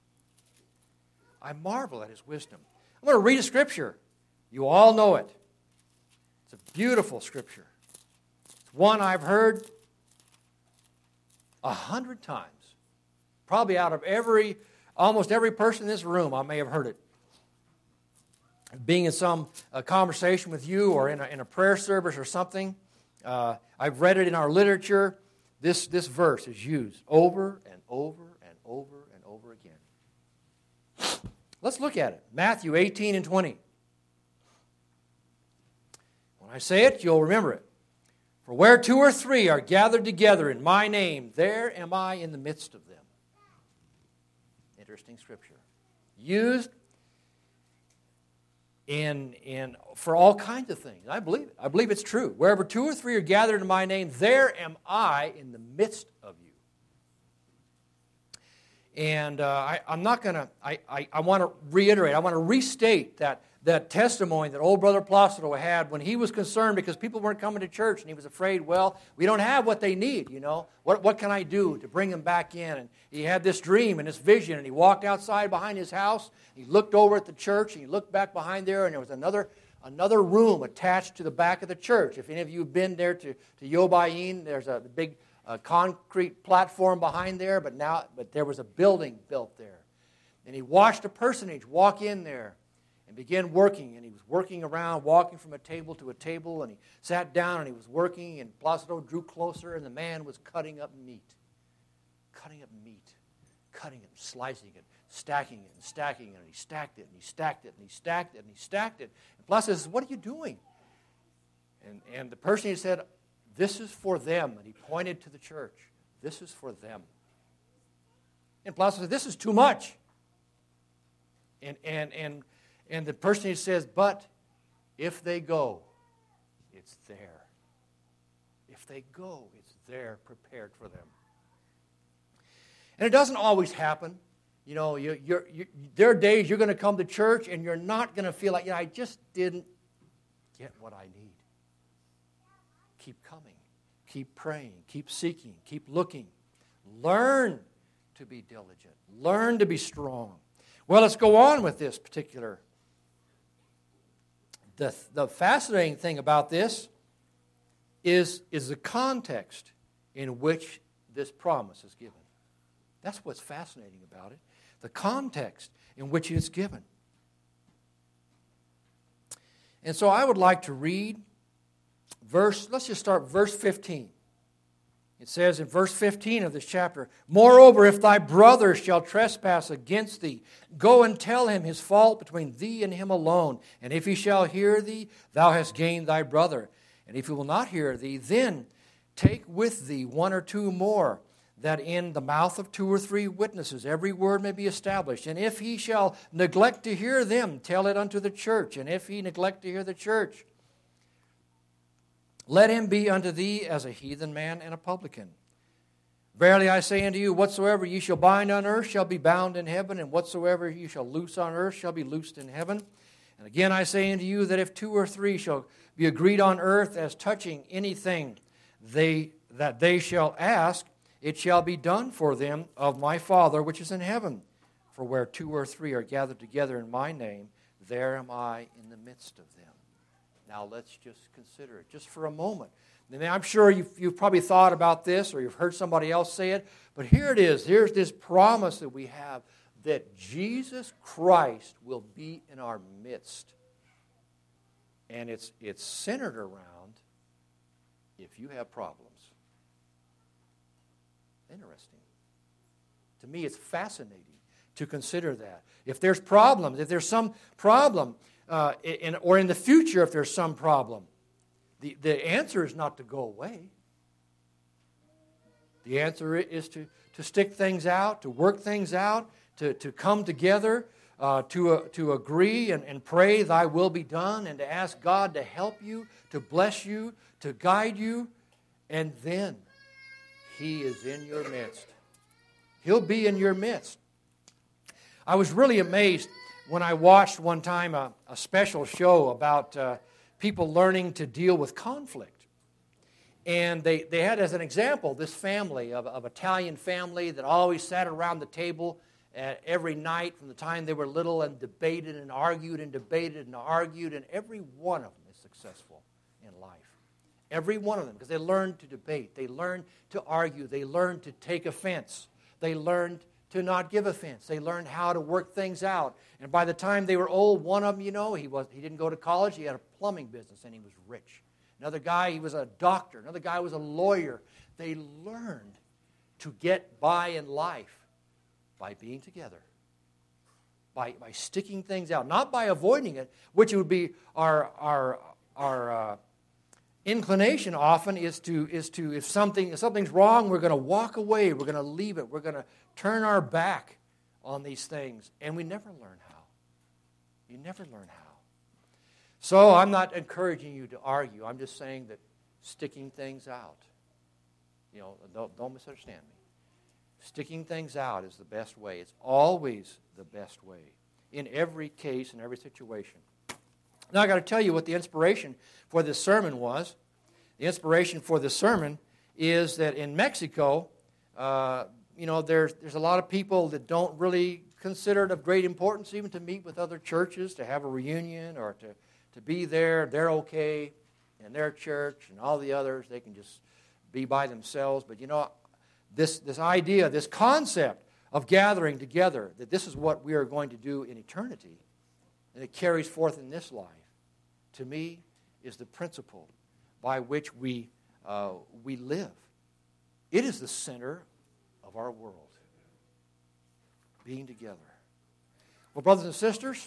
I marvel at His wisdom. I'm going to read a scripture. You all know it. It's a beautiful scripture. It's one I've heard 100 times. Probably out of almost every person in this room, I may have heard it. Being in some conversation with you or in a prayer service or something, I've read it in our literature. This verse is used over and over and over and over again. Let's look at it. Matthew 18 and 20. When I say it, you'll remember it. For where 2 or 3 are gathered together in my name, there am I in the midst of them. Interesting scripture. Used for all kinds of things. I believe it. I believe it's true. Wherever 2 or 3 are gathered in my name, there am I in the midst of you. And I'm not going to, I want to reiterate, I want to restate that testimony that old Brother Placido had when he was concerned because people weren't coming to church and he was afraid, well, we don't have what they need, you know. What can I do to bring them back in? And he had this dream and this vision, and he walked outside behind his house, he looked over at the church, and he looked back behind there, and there was another room attached to the back of the church. If any of you have been there to Yobayin, there's a big concrete platform behind there, but there was a building built there. And he watched a personage walk in there and began working, and he was working around, walking from a table to a table, and he sat down and he was working, and Placido drew closer, and the man was cutting up meat, cutting it, slicing it, stacking it, and stacking it, and he stacked it, and he stacked it, and he stacked it, and he stacked it. And Placido says, "What are you doing?" And the personage said, "This is for them." And he pointed to the church. "This is for them." And Placido said, "This is too much." And the personage says, "But if they go, it's there. If they go, it's there prepared for them." And it doesn't always happen. You know, there are days you're going to come to church and you're not going to feel like, I just didn't get what I need. Keep coming. keep praying, keep seeking, keep looking. Learn to be diligent. Learn to be strong. Well, let's go on with this particular. The fascinating thing about this is the context in which this promise is given. That's what's fascinating about it. The context in which it's given. And so I would like to read let's just start verse 15. It says in verse 15 of this chapter, "Moreover, if thy brother shall trespass against thee, go and tell him his fault between thee and him alone. And if he shall hear thee, thou hast gained thy brother. And if he will not hear thee, then take with thee one or two more, that in the mouth of 2 or 3 witnesses every word may be established. And if he shall neglect to hear them, tell it unto the church. And if he neglect to hear the church, let him be unto thee as a heathen man and a publican. Verily I say unto you, whatsoever ye shall bind on earth shall be bound in heaven, and whatsoever ye shall loose on earth shall be loosed in heaven. And again I say unto you, that if 2 or 3 shall be agreed on earth as touching anything that they shall ask, it shall be done for them of my Father which is in heaven. For where 2 or 3 are gathered together in my name, there am I in the midst of them." Now let's just consider it just for a moment. And I'm sure you've probably thought about this, or you've heard somebody else say it, but here it is. Here's this promise that we have, that Jesus Christ will be in our midst. And it's centered around if you have problems. Interesting. To me, it's fascinating to consider that. If there's problems, if there's some problem, or in the future if there's some problem, the answer is not to go away. The answer is to stick things out, to work things out, to come together, to agree and pray thy will be done, and to ask God to help you, to bless you, to guide you, and then He is in your midst. He'll be in your midst. I was really amazed when I watched one time a special show about people learning to deal with conflict. And they had as an example this family of Italian family that always sat around the table every night from the time they were little and debated and argued and debated and argued, and every one of them is successful in life. Every one of them, because they learned to debate, they learned to argue, they learned to take offense, they learned to not give offense, they learned how to work things out. And by the time they were old, one of them, he didn't go to college, he had a plumbing business and he was rich. Another guy, he was a doctor. Another guy was a lawyer. They learned to get by in life by being together, by sticking things out, not by avoiding it, which would be our inclination often is to if something's wrong, we're going to walk away, we're going to leave it, we're going to turn our back on these things, and we never learn how. You never learn how. So I'm not encouraging you to argue. I'm just saying that sticking things out, don't misunderstand me. Sticking things out is the best way. It's always the best way in every case, in every situation. Now I got to tell you what the inspiration for this sermon was. The inspiration for this sermon is that in Mexico, there's a lot of people that don't really consider it of great importance even to meet with other churches, to have a reunion, or to be there. They're okay in their church, and all the others, they can just be by themselves. But this idea, this concept of gathering together, that this is what we are going to do in eternity, and it carries forth in this life, to me, is the principle by which we live. It is the center of our world, being together. Well, brothers and sisters,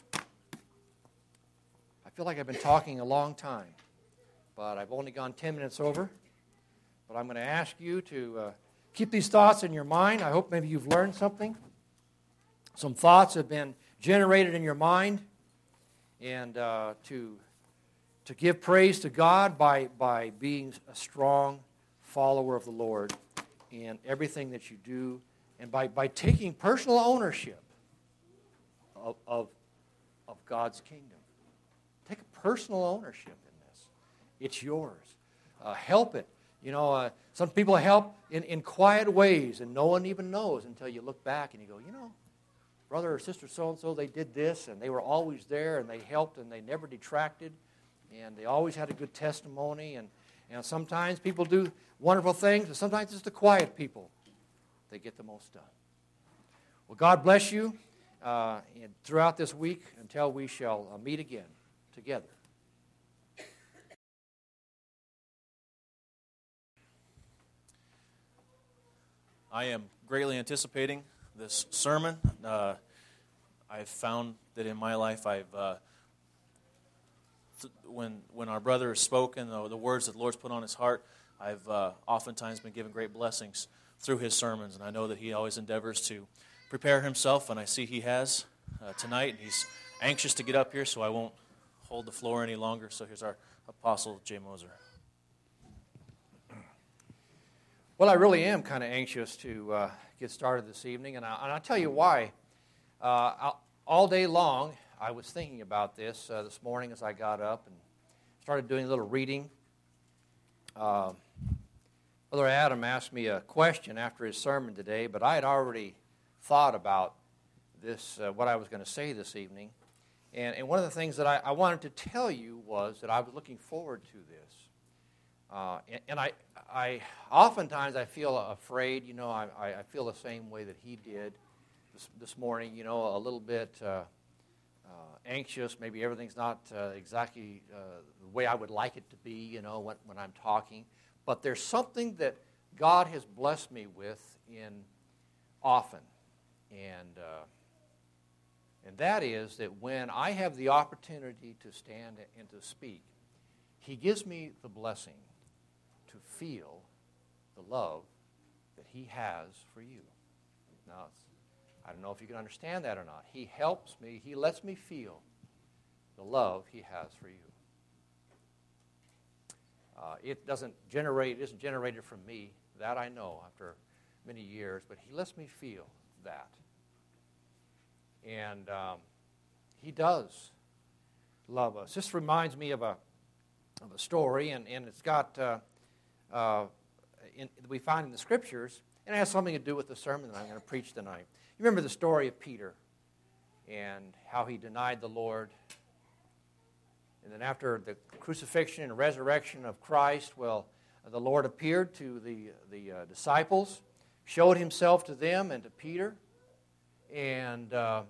I feel like I've been talking a long time, but I've only gone 10 minutes over. But I'm going to ask you to keep these thoughts in your mind. I hope maybe you've learned something. Some thoughts have been generated in your mind, and to give praise to God by being a strong follower of the Lord in everything that you do, and by taking personal ownership of God's kingdom. Take a personal ownership in this. It's yours. Help it. Some people help in quiet ways, and no one even knows until you look back and you go, brother or sister so-and-so, they did this, and they were always there, and they helped, and they never detracted, and they always had a good testimony. And sometimes people do wonderful things, and sometimes it's the quiet people that get the most done. Well, God bless you throughout this week until we shall meet again together. I am greatly anticipating this sermon. I've found that in my life, when our brother has spoken, the words that the Lord's put on his heart, I've oftentimes been given great blessings through his sermons, and I know that he always endeavors to prepare himself, and I see he has tonight, and he's anxious to get up here, so I won't hold the floor any longer. So here's our Apostle Jay Moser. Well, I really am kind of anxious to get started this evening, and I'll tell you why. All day long, I was thinking about this morning as I got up and started doing a little reading. Brother Adam asked me a question after his sermon today, but I had already thought about this, what I was going to say this evening. And one of the things that I wanted to tell you was that I was looking forward to this. And I oftentimes I feel afraid. I feel the same way that he did this morning. A little bit anxious. Maybe everything's not exactly the way I would like it to be. When I'm talking. But there's something that God has blessed me with in often, and that is that when I have the opportunity to stand and to speak, He gives me the blessing to feel the love that He has for you. Now, I don't know if you can understand that or not. He helps me. He lets me feel the love He has for you. It isn't generated from me. That I know after many years. But He lets me feel that. And He does love us. This reminds me of a story, and it's got we find in the Scriptures, and it has something to do with the sermon that I'm going to preach tonight. You remember the story of Peter and how he denied the Lord. And then after the crucifixion and resurrection of Christ, the Lord appeared to the disciples, showed Himself to them and to Peter, and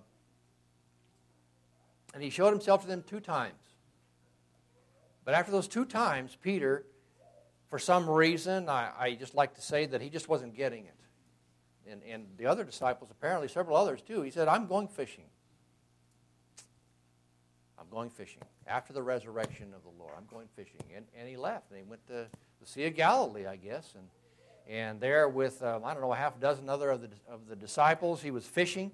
He showed Himself to them 2 times. But after those 2 times, Peter, for some reason, I just like to say that he just wasn't getting it. And the other disciples, apparently several others too, he said, I'm going fishing. I'm going fishing. After the resurrection of the Lord, I'm going fishing. And he left, and he went to the Sea of Galilee, I guess. And there with, a half dozen other of the disciples, he was fishing.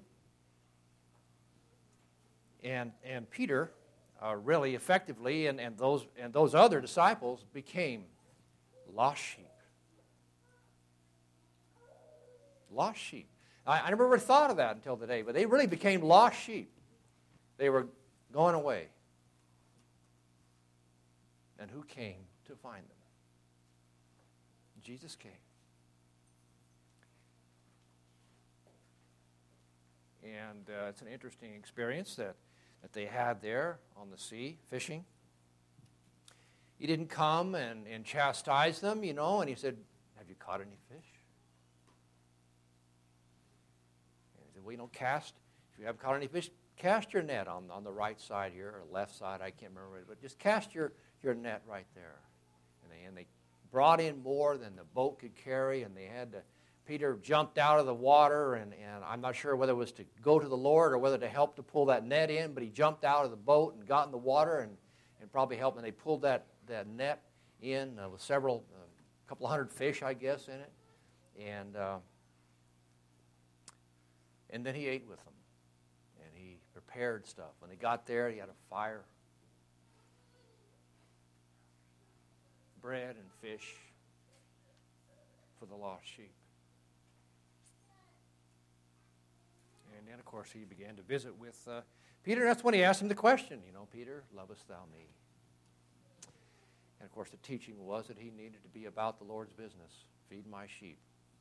And Peter, really effectively, and those other disciples became lost sheep. Lost sheep. I never ever thought of that until today, but they really became lost sheep. They were going away. And who came to find them? Jesus came. And it's an interesting experience that they had there on the sea, fishing. He didn't come and chastise them, and he said, have you caught any fish? And he said, well, cast, if you haven't caught any fish, cast your net on the right side here, or left side, I can't remember, but just cast your net right there. And they brought in more than the boat could carry, and Peter jumped out of the water, and I'm not sure whether it was to go to the Lord or whether to help to pull that net in, but he jumped out of the boat and got in the water and probably helped, and they pulled that net in with a couple hundred fish, I guess, in it. And then he ate with them, and he prepared stuff. When they got there, he had a fire, bread and fish for the lost sheep. And then, of course, he began to visit with Peter. And that's when he asked him the question, Peter, lovest thou me? And, of course, the teaching was that he needed to be about the Lord's business. Feed my sheep.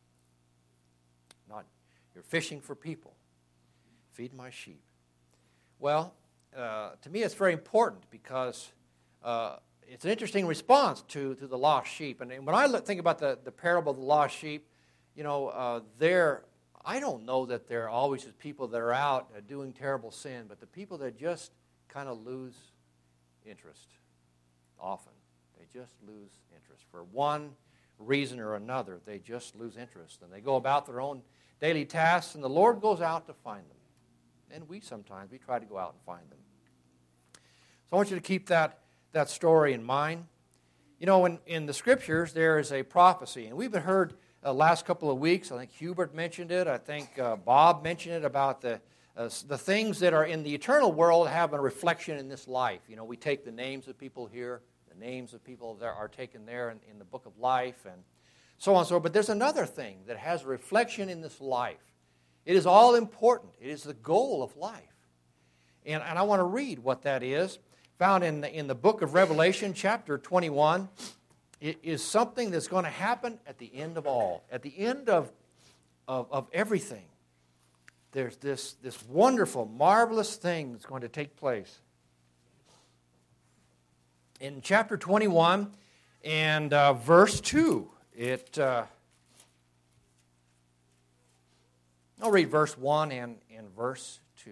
Not, you're fishing for people. Feed my sheep. Well, to me it's very important because it's an interesting response to the lost sheep. And when I think about the parable of the lost sheep, you know, I don't know that there are always people that are out doing terrible sin, but the people that just kind of lose interest often. They just lose interest. For one reason or another, they just lose interest. And they go about their own daily tasks, and the Lord goes out to find them. And we try to go out and find them. So I want you to keep that story in mind. You know, in the Scriptures, there is a prophecy. And we've heard last couple of weeks, I think Hubert mentioned it, I think Bob mentioned it, about the things that are in the eternal world have a reflection in this life. You know, we take the names of people here, the names of people that are taken there in the book of life, and so on and so on. But there's another thing that has a reflection in this life. It is all important. It is the goal of life. And I want to read what that is. Found in the book of Revelation, chapter 21. It is something that's going to happen at the end of all. At the end of everything. There's this wonderful, marvelous thing that's going to take place. In chapter 21 and verse 2, I'll read verse 1 and verse 2.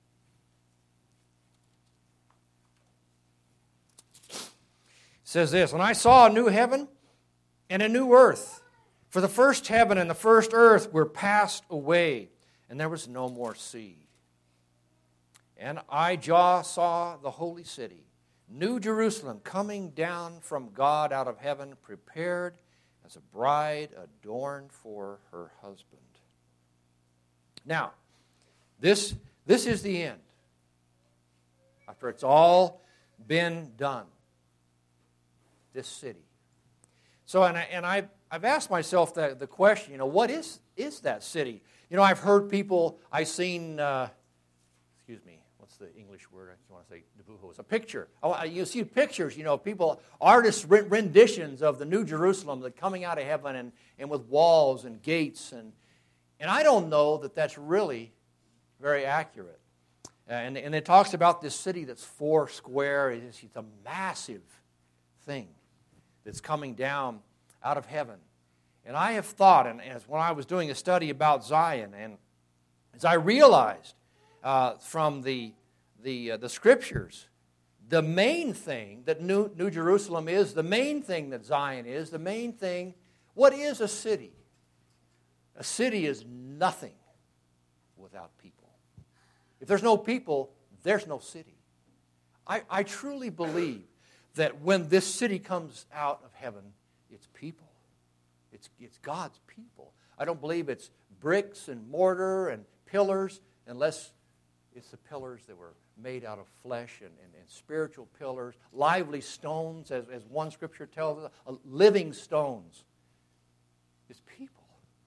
It says this, "And I saw a new heaven and a new earth, for the first heaven and the first earth were passed away, and there was no more sea. And I saw the holy city, New Jerusalem, coming down from God out of heaven, prepared as a bride adorned for her husband." Now, this is the end. After it's all been done, this city. So, I've asked myself the question, you know, what is that city? You know, I've heard people, I've seen, what's the English word? I want to say dibujo. It's a picture. You see pictures, you know, people, artists' renditions of the New Jerusalem that coming out of heaven and with walls and gates. And I don't know that that's really very accurate. And it talks about this city that's 4 square. It's a massive thing that's coming down out of heaven. And I have thought, and as when I was doing a study about Zion, and as I realized from the Scriptures, the main thing that New Jerusalem is, the main thing that Zion is, the main thing, what is a city? A city is nothing without people. If there's no people, there's no city. I truly believe that when this city comes out of heaven, it's people. It's God's people. I don't believe it's bricks and mortar and pillars, unless it's the pillars that were made out of flesh and spiritual pillars, lively stones, as one Scripture tells us, living stones. It's people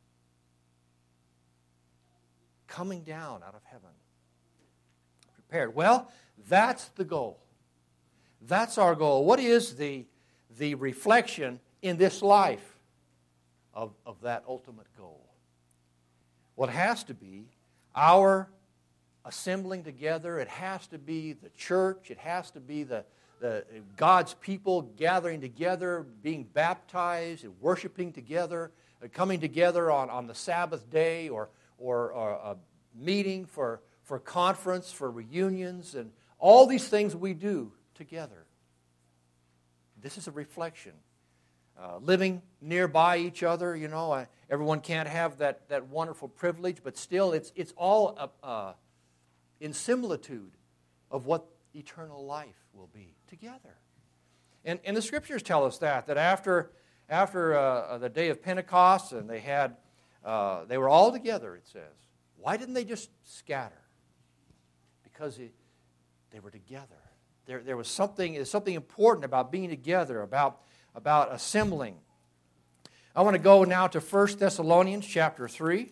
coming down out of heaven, prepared. Well, that's the goal. That's our goal. What is the reflection in this life of that ultimate goal? Well, it has to be our assembling together. It has to be the church. It has to be the God's people gathering together, being baptized and worshiping together, coming together on the Sabbath day or a meeting for conference, for reunions, and all these things we do together. This is a reflection. Living nearby each other, you know, everyone can't have that wonderful privilege, but still it's all in similitude of what eternal life will be together. And the Scriptures tell us that after the day of Pentecost, and they were all together, it says. Why didn't they just scatter? Because they were together. There was something important about being together, about assembling. I want to go now to 1 Thessalonians chapter 3.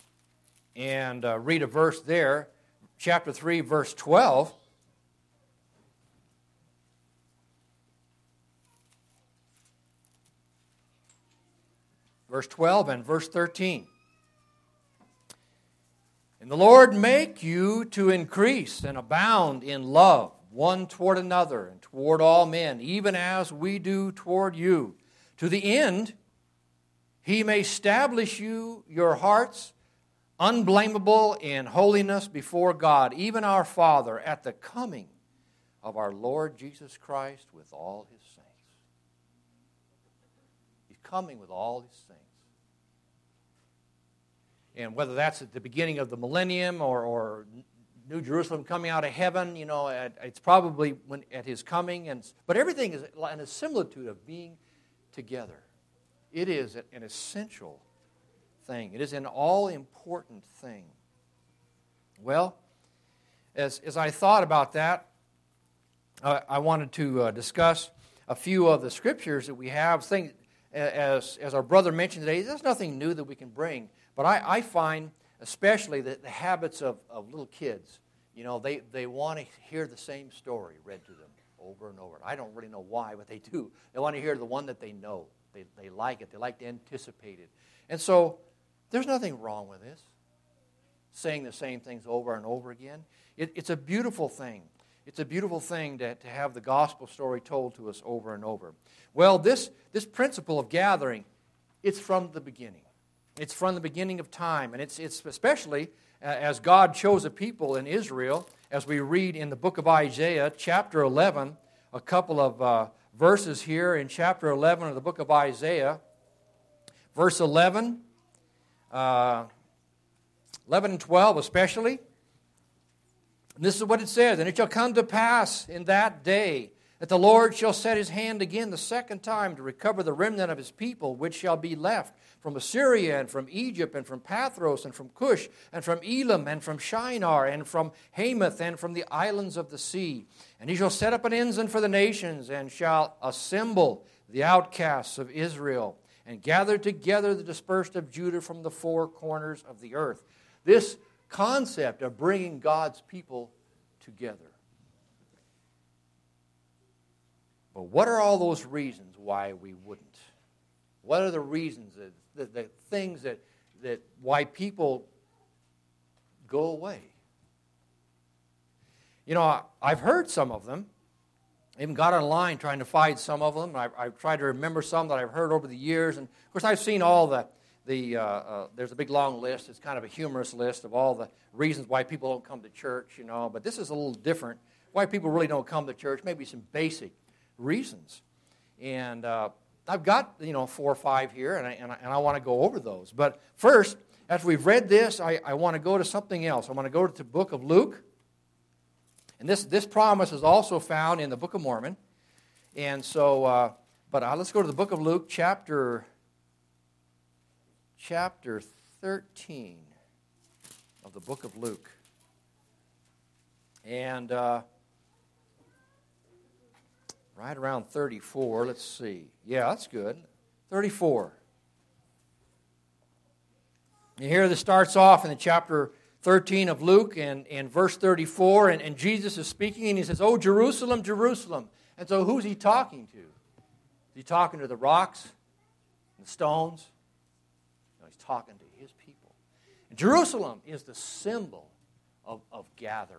And read a verse there, chapter 3, verse 12. verse 12 and verse 13. And the Lord make you to increase and abound in love one toward another and toward all men, even as we do toward you, to the end He may establish your hearts unblameable in holiness before God, even our Father, at the coming of our Lord Jesus Christ with all His saints. He's coming with all His saints. And whether that's at the beginning of the millennium or New Jerusalem coming out of heaven, it's probably at His coming. But everything is in a similitude of being together. It is an essential thing. It is an all-important thing. Well, as I thought about that, I wanted to discuss a few of the scriptures that we have. Things, as our brother mentioned today, there's nothing new that we can bring. But I find especially the habits of little kids. They want to hear the same story read to them over and over. I don't really know why, but they do. They want to hear the one that they know. They like it. They like to anticipate it. And so there's nothing wrong with this, saying the same things over and over again. It's a beautiful thing. It's a beautiful thing to have the gospel story told to us over and over. Well, this principle of gathering, it's from the beginning. It's from the beginning of time, and it's especially as God chose a people in Israel, as we read in the book of Isaiah, chapter 11, a couple of verses here in chapter 11 of the book of Isaiah. Verse 11, 11 and 12 especially. And this is what it says, "And it shall come to pass in that day that the Lord shall set His hand again the second time to recover the remnant of His people, which shall be left from Assyria and from Egypt and from Pathros and from Cush and from Elam and from Shinar and from Hamath and from the islands of the sea. And He shall set up an ensign for the nations and shall assemble the outcasts of Israel and gather together the dispersed of Judah from the four corners of the earth." This concept of bringing God's people together. But what are all those reasons why we wouldn't? What are the reasons, the things that why people go away? I've heard some of them. I even got online trying to find some of them. I've tried to remember some that I've heard over the years. And, of course, I've seen all there's a big long list. It's kind of a humorous list of all the reasons why people don't come to church, But this is a little different. Why people really don't come to church, maybe some basic reasons. And I've got 4 or 5 here, and I want to go over those. But first, after we've read this, I want to go to something else. I want to go to the book of Luke. And this promise is also found in the Book of Mormon. And so, let's go to the book of Luke, chapter 13 of the book of Luke. And right around 34, let's see. Yeah, that's good. 34. And here this starts off in the chapter 13 of Luke and verse 34, and Jesus is speaking, and He says, "Oh, Jerusalem, Jerusalem." And so who's He talking to? Is He talking to the rocks and the stones? No, He's talking to His people. And Jerusalem is the symbol of gathering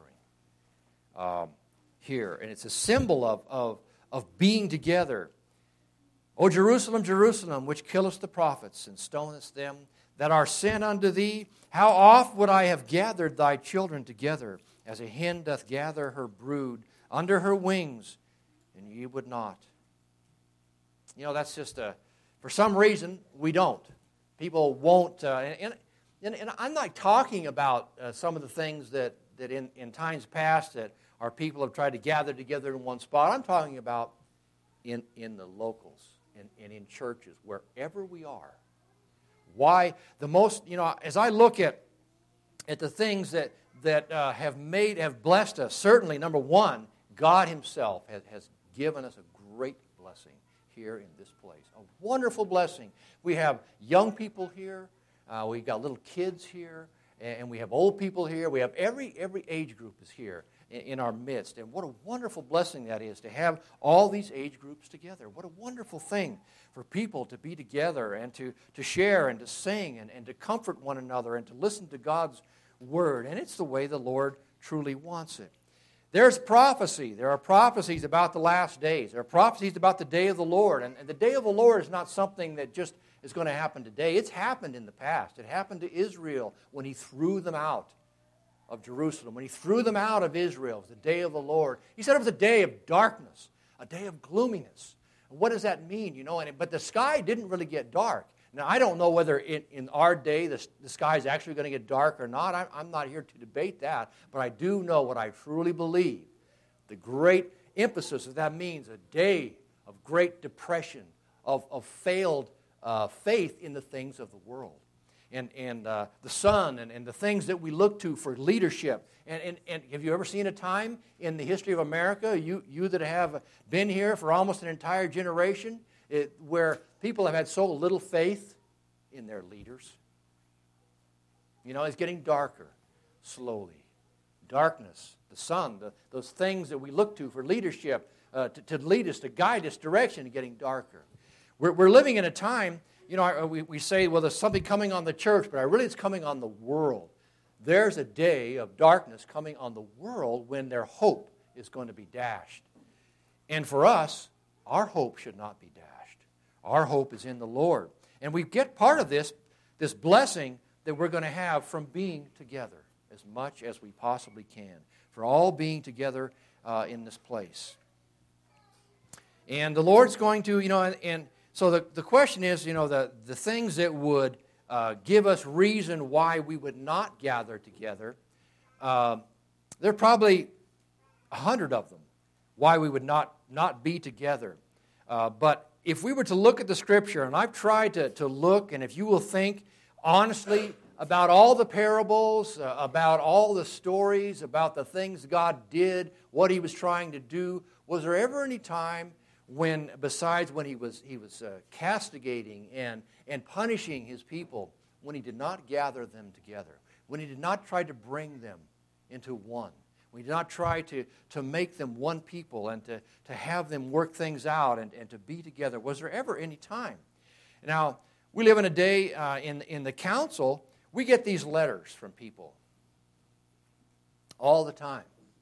here, and it's a symbol of being together. "O Jerusalem, Jerusalem, which killest the prophets and stonest them that are sent unto thee, how oft would I have gathered thy children together, as a hen doth gather her brood under her wings, and ye would not." That's just for some reason, we don't. People won't, and I'm not talking about some of the things that in times past that our people have tried to gather together in one spot. I'm talking about in the locals and in churches, wherever we are. Why the most, as I look at the things that have blessed us, certainly, number one, God Himself has given us a great blessing here in this place. A wonderful blessing. We have young people here. We've got little kids here. And we have old people here. We have every age group is here. in our midst. And what a wonderful blessing that is to have all these age groups together. What a wonderful thing for people to be together and to share and to sing and to comfort one another and to listen to God's Word. And it's the way the Lord truly wants it. There's prophecy. There are prophecies about the last days. There are prophecies about the day of the Lord. And the day of the Lord is not something that just is going to happen today. It's happened in the past. It happened to Israel when He threw them out of Jerusalem. When He threw them out of Israel, it was the day of the Lord. He said it was a day of darkness, a day of gloominess. And what does that mean? But the sky didn't really get dark. Now, I don't know whether in our day the sky is actually going to get dark or not. I'm not here to debate that. But I do know what I truly believe. The great emphasis of that means a day of great depression, of failed faith in the things of the world. And the sun and the things that we look to for leadership. And have you ever seen a time in the history of America, you that have been here for almost an entire generation, where people have had so little faith in their leaders? It's getting darker slowly. Darkness, the sun, those things that we look to for leadership, to lead us, to guide us, direction, getting darker. We're living in a time, we say, well, there's something coming on the church, but really it's coming on the world. There's a day of darkness coming on the world when their hope is going to be dashed. And for us, our hope should not be dashed. Our hope is in the Lord. And we get part of this blessing that we're going to have from being together as much as we possibly can, for all being together in this place. And the Lord's going to, and so the question is, the things that would give us reason why we would not gather together, there are probably 100 of them, why we would not be together. But if we were to look at the Scripture, and I've tried to look, and if you will think honestly about all the parables, about all the stories, about the things God did, what He was trying to do, was there ever any time when, besides when He was castigating and punishing His people, when He did not gather them together, when He did not try to bring them into one? We did not try to make them one people and to have them work things out and to be together. Was there ever any time? Now, we live in a day in the council, we get these letters from people all the time.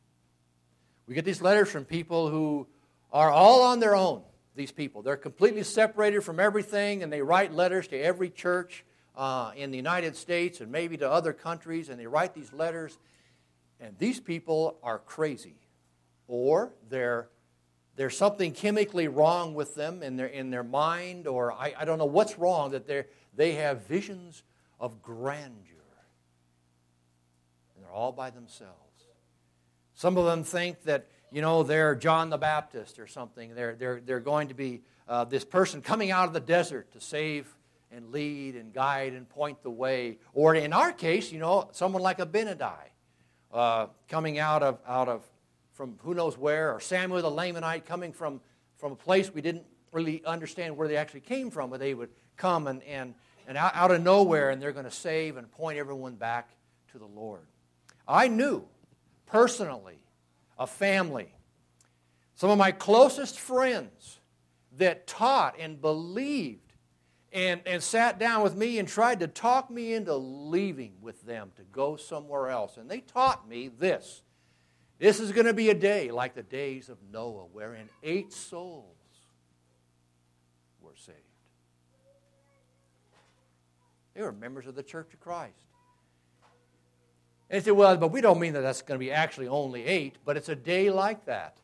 We get these letters from people who are all on their own, these people. They're completely separated from everything, and they write letters to every church in the United States and maybe to other countries, and they write these letters. And these people are crazy, or there's something chemically wrong with them in their mind, or I don't know what's wrong, that they have visions of grandeur, and they're all by themselves. Some of them think that they're John the Baptist or something. They're going to be this person coming out of the desert to save and lead and guide and point the way, or in our case, someone like Abinadi. Coming out from who knows where, or Samuel the Lamanite coming from a place we didn't really understand where they actually came from, but they would come and out of nowhere, and they're going to save and point everyone back to the Lord. I knew personally a family, some of my closest friends that taught and believed and sat down with me and tried to talk me into leaving with them to go somewhere else. And they taught me this. This is going to be a day like the days of Noah, wherein 8 souls were saved. They were members of the Church of Christ. And they said, well, but we don't mean that that's going to be actually only 8, but it's a day like that.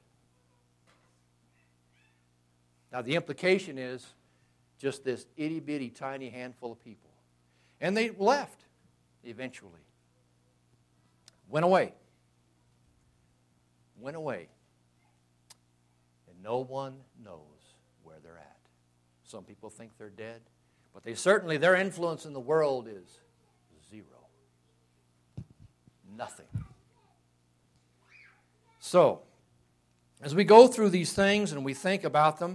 Now, the implication is just this itty-bitty, tiny handful of people. And they left eventually. Went away. Went away. And no one knows where they're at. Some people think they're dead, but their influence in the world is 0. Nothing. So, as we go through these things and we think about them,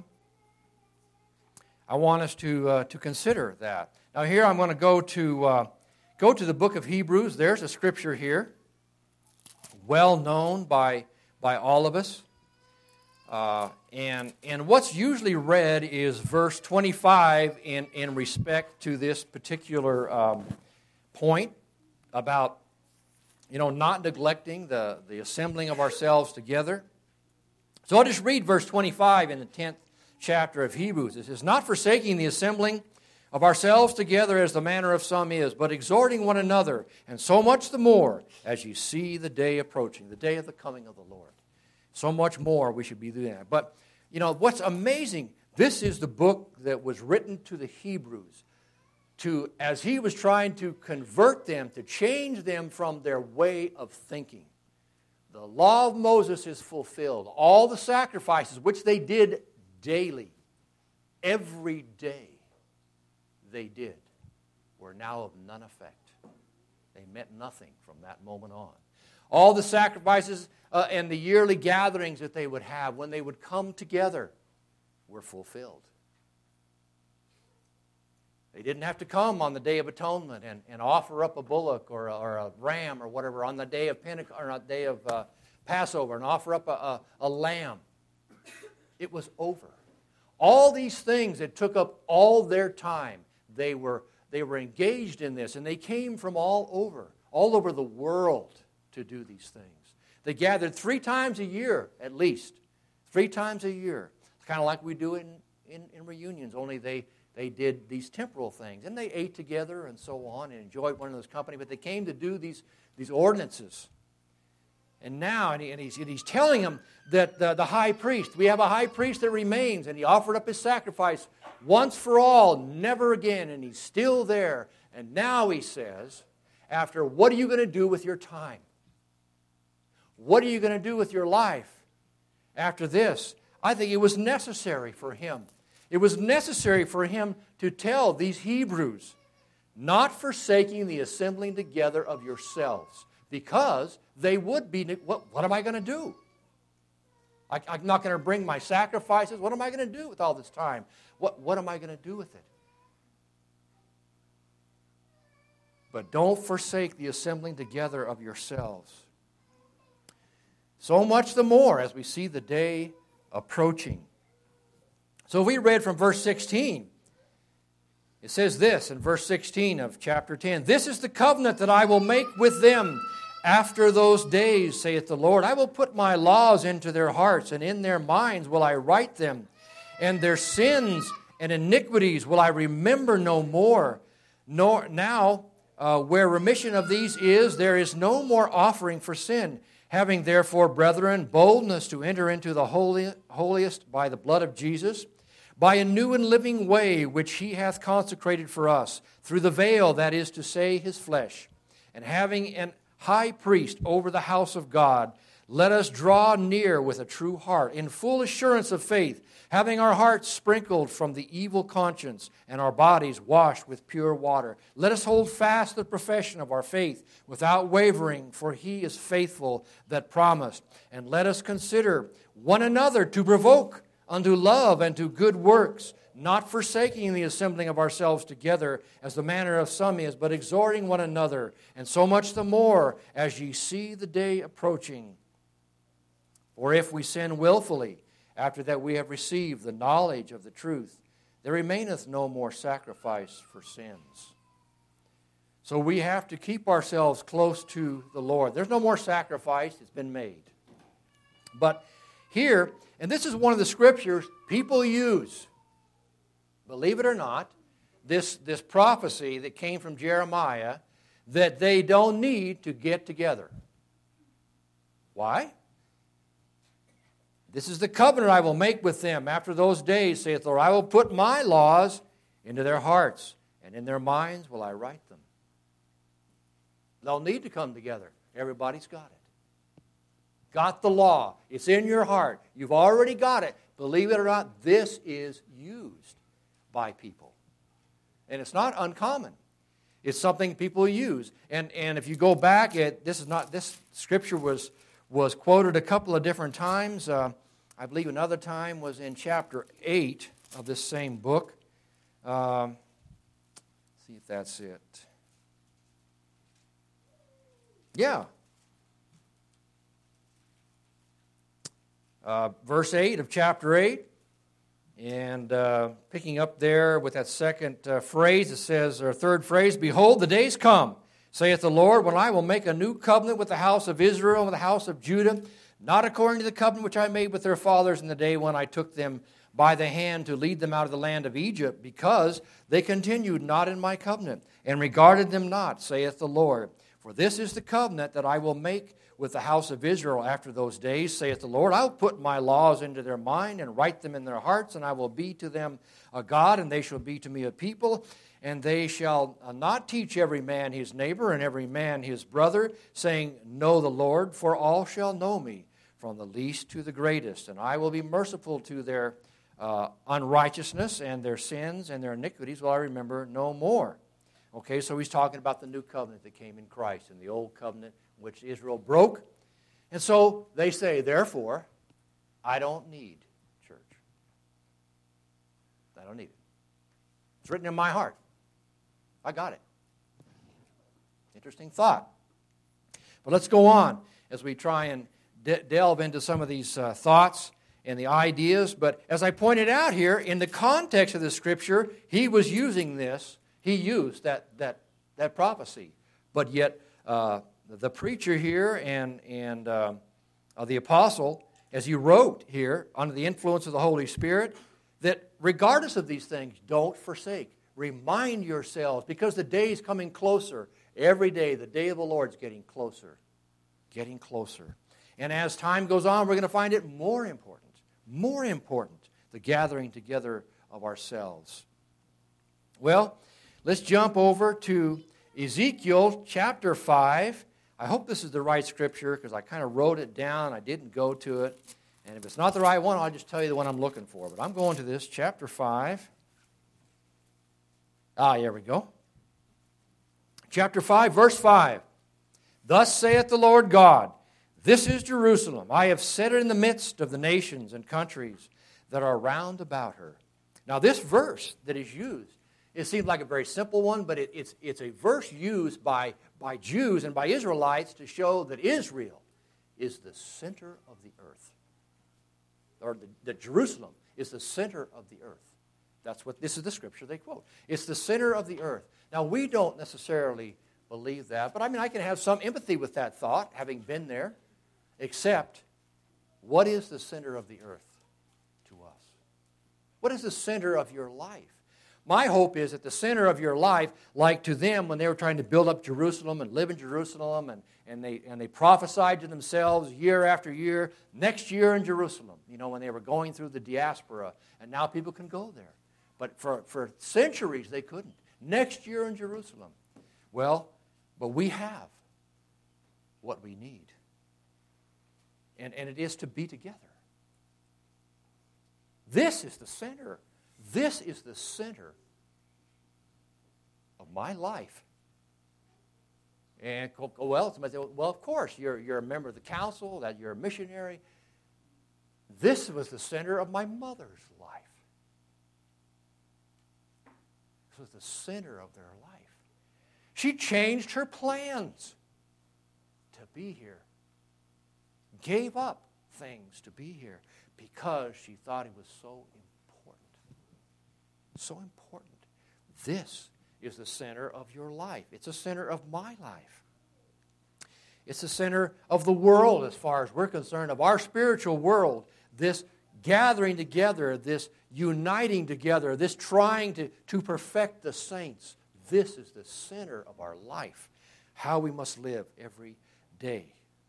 I want us to consider that. Now here I'm going to go to the book of Hebrews. There's a scripture here. well known by all of us. And what's usually read is verse 25 in respect to this particular point about, not neglecting the assembling of ourselves together. So I'll just read verse 25 in the 10th chapter of Hebrews. It says, "Not forsaking the assembling of ourselves together as the manner of some is, but exhorting one another, and so much the more as you see the day approaching," the day of the coming of the Lord. So much more we should be doing that. But, what's amazing, this is the book that was written to the Hebrews as he was trying to convert them, to change them from their way of thinking. The law of Moses is fulfilled. All the sacrifices, which they did daily, every day they did, were now of none effect. They meant nothing from that moment on. All the sacrifices and the yearly gatherings that they would have when they would come together were fulfilled. They didn't have to come on the Day of Atonement and offer up a bullock or a ram or whatever on the day of Pentecost or on the day of Passover and offer up a lamb. It was over. All these things that took up all their time, they were engaged in this, and they came from all over the world to do these things. They gathered 3 times a year, at least. 3 times a year. It's kind of like we do in reunions, only they did these temporal things. And they ate together and so on and enjoyed one another's company, but they came to do these ordinances. And now, and he's telling them that the high priest, we have a high priest that remains, and he offered up his sacrifice once for all, never again, and he's still there. And now he says, after, what are you going to do with your time? What are you going to do with your life after this? I think it was necessary for him. It was necessary for him to tell these Hebrews, not forsaking the assembling together of yourselves, because they would be, what am I going to do? I'm not going to bring my sacrifices. What am I going to do with all this time? What am I going to do with it? But don't forsake the assembling together of yourselves. So much the more as we see the day approaching. So we read from verse 16. It says this in verse 16 of chapter 10. "This is the covenant that I will make with them after those days, saith the Lord. I will put my laws into their hearts, and in their minds will I write them. And their sins and iniquities will I remember no more. Nor now, where remission of these is, there is no more offering for sin. Having therefore, brethren, boldness to enter into the holiest by the blood of Jesus, by a new and living way which he hath consecrated for us, through the veil, that is to say, his flesh. And having an high priest over the house of God, let us draw near with a true heart, in full assurance of faith, having our hearts sprinkled from the evil conscience and our bodies washed with pure water. Let us hold fast the profession of our faith without wavering, for he is faithful that promised. And let us consider one another to provoke unto love and to good works, not forsaking the assembling of ourselves together, as the manner of some is, but exhorting one another, and so much the more as ye see the day approaching. For if we sin willfully, after that we have received the knowledge of the truth, there remaineth no more sacrifice for sins." So we have to keep ourselves close to the Lord. There's no more sacrifice, it's been made. But here, and this is one of the scriptures people use, believe it or not, this prophecy that came from Jeremiah, that they don't need to get together. Why? "This is the covenant I will make with them after those days, saith the Lord. I will put my laws into their hearts, and in their minds will I write them." They'll need to come together. Everybody's got it. Got the law. It's in your heart. You've already got it. Believe it or not, this is used by people. And it's not uncommon. It's something people use. And if you go back, this scripture was quoted a couple of different times. I believe another time was in chapter 8 of this same book. See if that's it. Yeah. verse 8 of chapter 8. And picking up there with that second phrase, it says, or third phrase, "Behold, the days come, saith the Lord, when I will make a new covenant with the house of Israel and with the house of Judah, not according to the covenant which I made with their fathers in the day when I took them by the hand to lead them out of the land of Egypt, because they continued not in my covenant, and regarded them not, saith the Lord. For this is the covenant that I will make with the house of Israel after those days, saith the Lord. I will put my laws into their mind and write them in their hearts, and I will be to them a God, and they shall be to me a people. And they shall not teach every man his neighbor and every man his brother, saying, Know the Lord, for all shall know me, from the least to the greatest. And I will be merciful to their unrighteousness and their sins and their iniquities will I remember no more." Okay, so he's talking about the new covenant that came in Christ and the old covenant which Israel broke. And so they say, therefore, I don't need church. I don't need it. It's written in my heart. I got it. Interesting thought. But let's go on as we try and delve into some of these thoughts and the ideas. But as I pointed out here, in the context of the Scripture, he was using this. He used that prophecy. But yet, the preacher here and the apostle, as he wrote here, under the influence of the Holy Spirit, that regardless of these things, don't forsake. Remind yourselves, because the day is coming closer. Every day, the day of the Lord is getting closer. Getting closer. And as time goes on, we're going to find it more important, the gathering together of ourselves. Well, let's jump over to Ezekiel chapter 5. I hope this is the right scripture because I kind of wrote it down. I didn't go to it. And if it's not the right one, I'll just tell you the one I'm looking for. But I'm going to this, chapter 5. Here we go. Chapter 5, verse 5. "Thus saith the Lord God, This is Jerusalem. I have set it in the midst of the nations and countries that are round about her." Now, this verse that is used, it seems like a very simple one, but it's a verse used by Jews and by Israelites to show that Israel is the center of the earth. Or that Jerusalem is the center of the earth. This is the scripture they quote. It's the center of the earth. Now, we don't necessarily believe that, but I can have some empathy with that thought, having been there. Except, what is the center of the earth to us? What is the center of your life? My hope is that the center of your life, like to them when they were trying to build up Jerusalem and live in Jerusalem, and they prophesied to themselves year after year, next year in Jerusalem, when they were going through the diaspora, and now people can go there. But for centuries they couldn't. Next year in Jerusalem. Well, but we have what we need. And it is to be together. This is the center. This is the center of my life. And somebody say, well, of course, you're a member of the council, that you're a missionary. This was the center of my mother's life. This was the center of their life. She changed her plans to be here. Gave up things to be here because she thought it was so important. So important. This is the center of your life. It's the center of my life. It's the center of the world as far as we're concerned, of our spiritual world. This gathering together, this uniting together, this trying to perfect the saints. This is the center of our life, how we must live every day.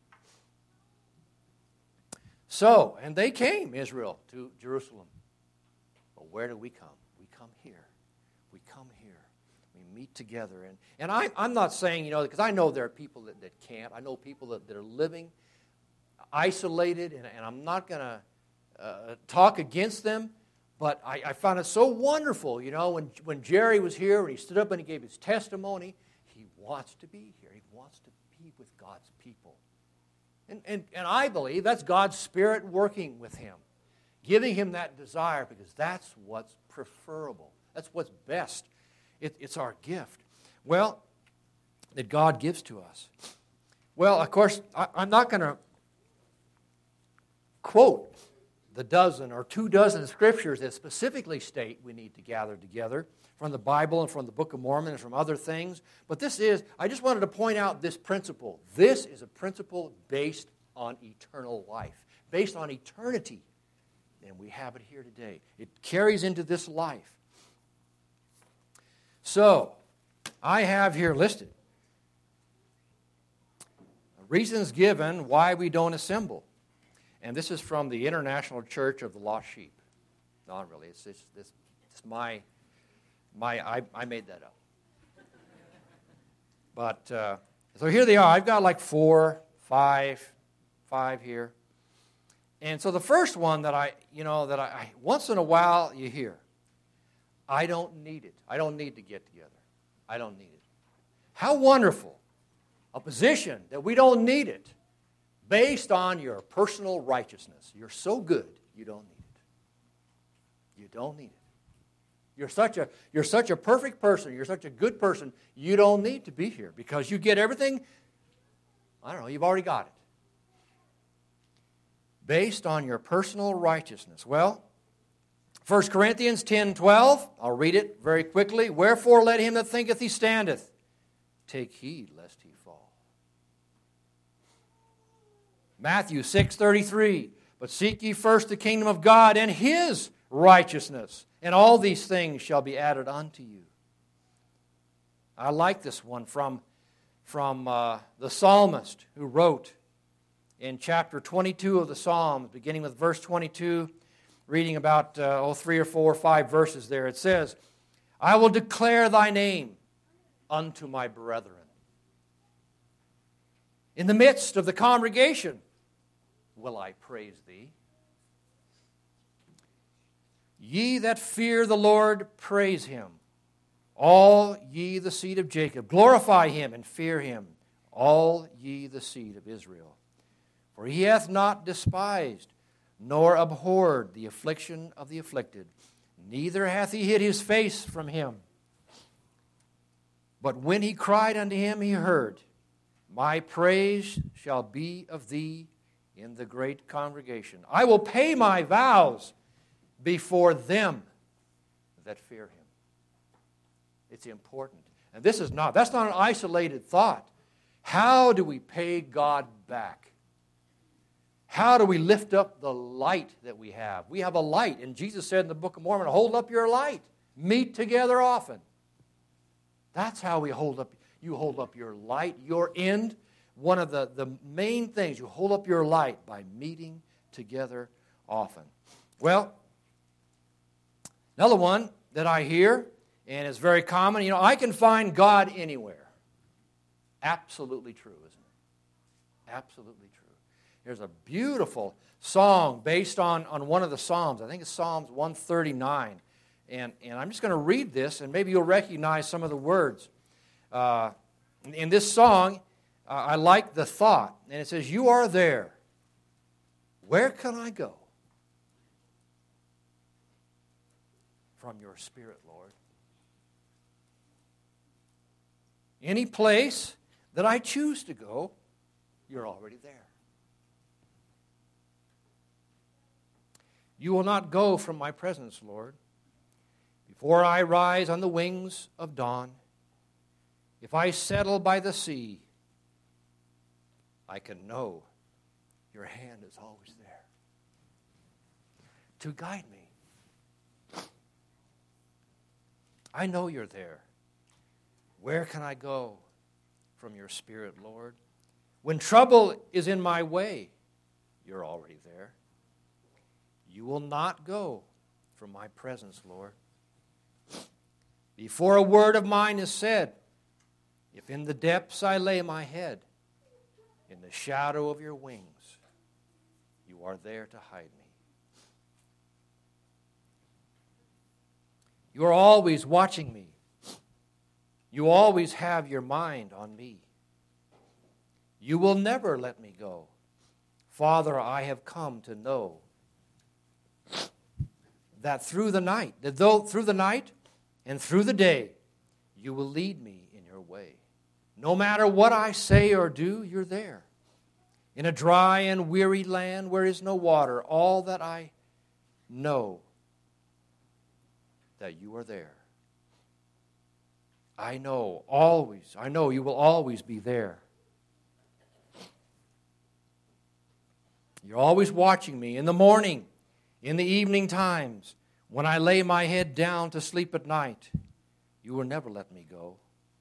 So, and they came, Israel, to Jerusalem. But where do we come? We come here. We come here. We meet together. And I'm not saying, because I know there are people that can't. I know people that are living isolated, and I'm not going to talk against them. But I found it so wonderful, when Jerry was here and he stood up and he gave his testimony, he wants to be here. He wants to be with God's people. And I believe that's God's Spirit working with him, giving him that desire because that's what's preferable. That's what's best. It's our gift. Well, that God gives to us. Well, of course, I'm not going to quote the dozen or 24 scriptures that specifically state we need to gather together from the Bible and from the Book of Mormon and from other things. But I just wanted to point out this principle. This is a principle based on eternal life, based on eternity. And we have it here today. It carries into this life. So, I have here listed reasons given why we don't assemble. And this is from the International Church of the Lost Sheep. Not really. It's I made that up. But, so here they are. I've got like 4, 5 here. And so the first one that I once in a while you hear, I don't need it. I don't need to get together. I don't need it. How wonderful. A position that we don't need it based on your personal righteousness. You're so good, you don't need it. You don't need it. You're such a perfect person. You're such a good person. You don't need to be here because you get everything, you've already got it. Based on your personal righteousness. Well, 1 Corinthians 10:12, I'll read it very quickly. Wherefore let him that thinketh he standeth take heed lest he fall. Matthew 6:33, but seek ye first the kingdom of God and his righteousness, and all these things shall be added unto you. I like this one from the psalmist who wrote in chapter 22 of the Psalms, beginning with verse 22, reading about 3 or 4 or 5 verses there. It says, I will declare thy name unto my brethren. In the midst of the congregation will I praise thee. Ye that fear the Lord, praise him. All ye the seed of Jacob, glorify him and fear him. All ye the seed of Israel. For he hath not despised, nor abhorred the affliction of the afflicted, neither hath he hid his face from him. But when he cried unto him, he heard. My praise shall be of thee in the great congregation. I will pay my vows before them that fear him. It's important. And that's not an isolated thought. How do we pay God back? How do we lift up the light that we have? We have a light, and Jesus said in the Book of Mormon, hold up your light. Meet together often. That's how we hold up. You hold up your light, your end. One of the main things, you hold up your light by meeting together often. Well, another one that I hear, and is very common, I can find God anywhere. Absolutely true, isn't it? Absolutely true. There's a beautiful song based on one of the Psalms. I think it's Psalms 139. And I'm just going to read this, and maybe you'll recognize some of the words. In this song, I like the thought. And it says, you are there. Where can I go from your Spirit, Lord? Any place that I choose to go, you're already there. You will not go from my presence, Lord. Before I rise on the wings of dawn, if I settle by the sea, I can know your hand is always there to guide me. I know you're there. Where can I go from your Spirit, Lord? When trouble is in my way, you're already there. You will not go from my presence, Lord. Before a word of mine is said, if in the depths I lay my head, in the shadow of your wings, you are there to hide me. You are always watching me. You always have your mind on me. You will never let me go. Father, I have come to know that through the night and through the day, you will lead me in your way. No matter what I say or do, you're there. in a dry and weary land where is no water, all that I know that you are there. I know you will always be there. You're always watching me in the morning, in the evening times, when I lay my head down to sleep at night. You will never let me go.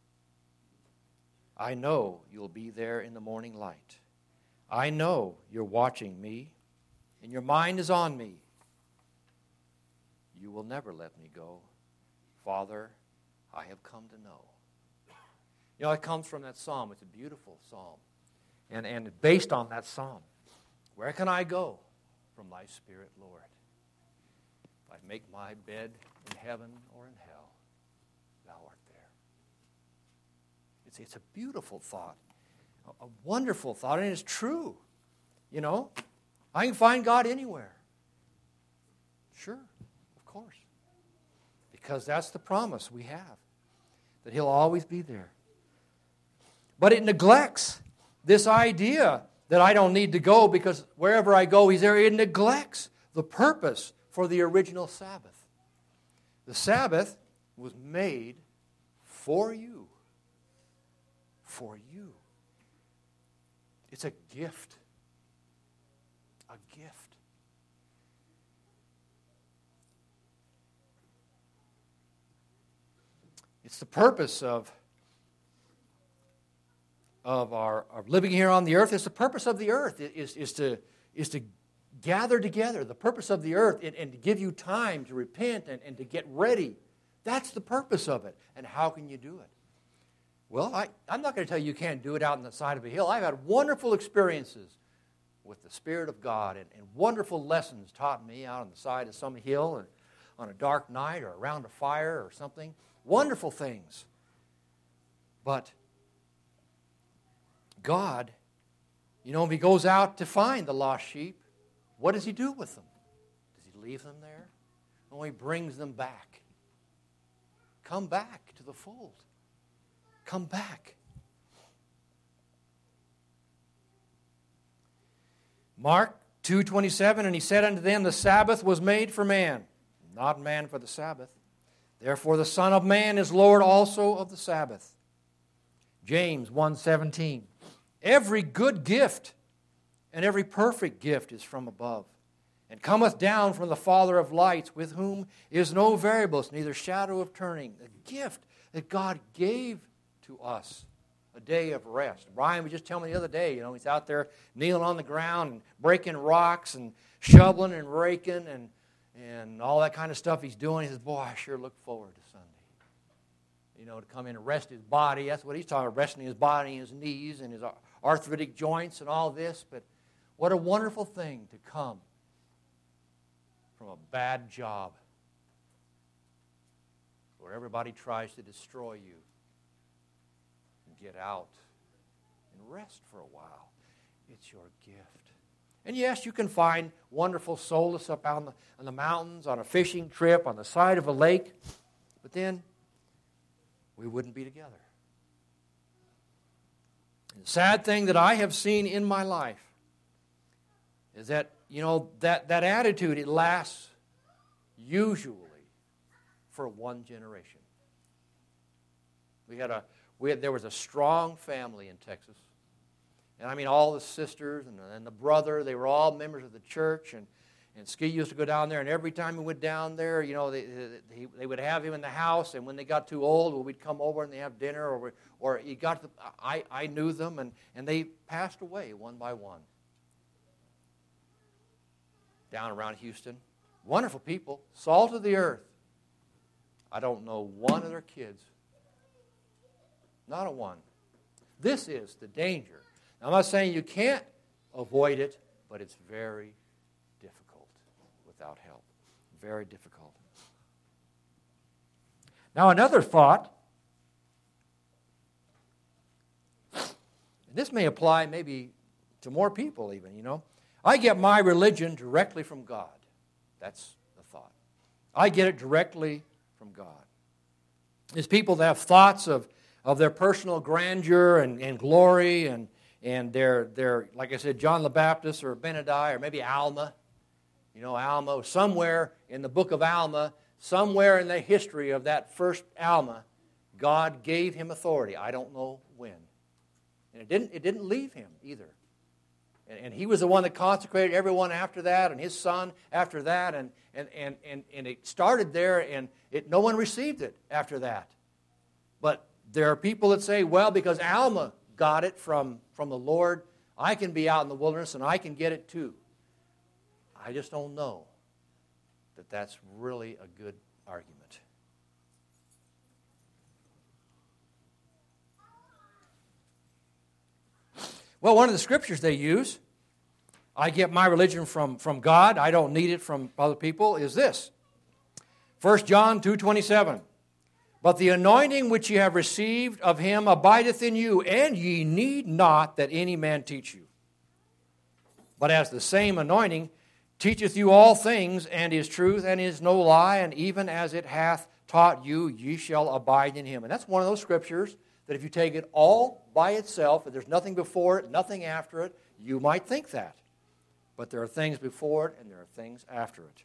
I know you'll be there in the morning light. I know you're watching me, and your mind is on me. You will never let me go. Father, I have come to know. You know, it comes from that psalm. It's a beautiful psalm. And based on that psalm, where can I go from thy Spirit, Lord? If I make my bed in heaven or in hell, thou art there. It's a beautiful thought, a wonderful thought, and it's true. You know, I can find God anywhere. Sure, of course. Because that's the promise we have, that He'll always be there. But it neglects this idea that I don't need to go because wherever I go, He's there. It neglects the purpose for the original Sabbath. The Sabbath was made for you. For you. It's a gift. A gift. It's the purpose of our living here on the earth. It's the purpose of the earth is to gather together. The purpose of the earth and to give you time to repent and to get ready. That's the purpose of it. And how can you do it? Well, I'm not going to tell you can't do it out on the side of a hill. I've had wonderful experiences with the Spirit of God and wonderful lessons taught me out on the side of some hill or on a dark night or around a fire or something. Wonderful things. But God, you know, if He goes out to find the lost sheep, what does He do with them? Does He leave them there? No, He brings them back. Come back to the fold. Come back. Mark 2:27, and He said unto them, the Sabbath was made for man, not man for the Sabbath. Therefore the Son of Man is Lord also of the Sabbath. James 1:17, every good gift and every perfect gift is from above, and cometh down from the Father of lights, with whom is no variableness, neither shadow of turning. The gift that God gave to us, a day of rest. Brian was just telling me the other day, you know, he's out there kneeling on the ground and breaking rocks and shoveling and raking and all that kind of stuff he's doing. He says, boy, I sure look forward to Sunday. You know, to come in and rest his body. That's what he's talking about, resting his body and his knees and his arthritic joints and all this. But what a wonderful thing to come from a bad job where everybody tries to destroy you and get out and rest for a while. It's your gift. And yes, you can find wonderful solace up out on the mountains, on a fishing trip, on the side of a lake, but then we wouldn't be together. And the sad thing that I have seen in my life is that, you know, that attitude, it lasts usually for one generation. There was a strong family in Texas. And I mean, all the sisters and the brother, they were all members of the church. And Ski used to go down there, and every time he went down there, you know, they would have him in the house. And when they got too old, well, we'd come over and they have dinner. Or he got I knew them, and they passed away one by one. Down around Houston. Wonderful people, salt of the earth. I don't know one of their kids. Not a one. This is the danger. Now, I'm not saying you can't avoid it, but it's very difficult without help. Very difficult. Now, another thought, and this may apply maybe to more people even, you know. I get my religion directly from God. That's the thought. I get it directly from God. There's people that have thoughts of their personal grandeur and glory and And they're like I said, John the Baptist or Benadiah or maybe Alma. You know, Alma, somewhere in the book of Alma, somewhere in the history of that first Alma, God gave him authority. I don't know when. And it didn't leave him either. And he was the one that consecrated everyone after that, and his son after that, and it started there, and no one received it after that. But there are people that say, well, because Alma got it from the Lord, I can be out in the wilderness and I can get it too. I just don't know that that's really a good argument. Well, one of the scriptures they use, I get my religion from God, I don't need it from other people, is this. 1 John 2:27. But the anointing which ye have received of him abideth in you, and ye need not that any man teach you. But as the same anointing teacheth you all things, and is truth, and is no lie, and even as it hath taught you, ye shall abide in him. And that's one of those scriptures that if you take it all by itself, and there's nothing before it, nothing after it, you might think that. But there are things before it, and there are things after it.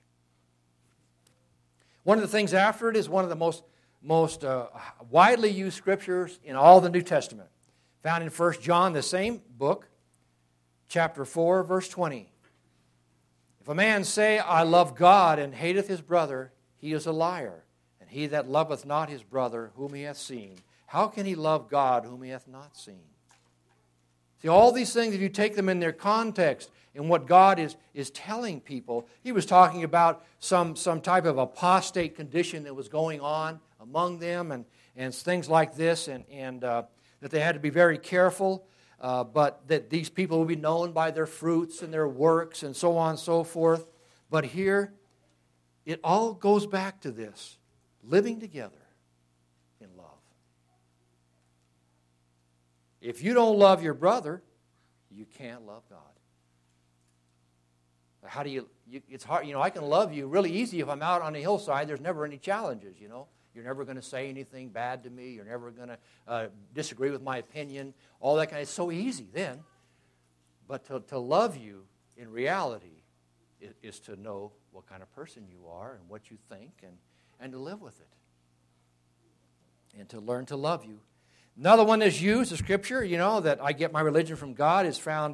One of the things after it is one of the most widely used scriptures in all the New Testament, found in 1 John, the same book, chapter 4, verse 20. If a man say, I love God, and hateth his brother, he is a liar. And he that loveth not his brother, whom he hath seen, how can he love God, whom he hath not seen? See, all these things, if you take them in their context, in what God is telling people, he was talking about some type of apostate condition that was going on among them, and things like this, and that they had to be very careful, but that these people would be known by their fruits and their works and so on and so forth. But here, it all goes back to this, living together in love. If you don't love your brother, you can't love God. How do you it's hard, I can love you really easy if I'm out on the hillside. There's never any challenges, You're never going to say anything bad to me. You're never going to disagree with my opinion. All that kind of, it's so easy then. But to love you in reality is to know what kind of person you are and what you think and to live with it. And to learn to love you. Another one that's used in Scripture, that I get my religion from God is found...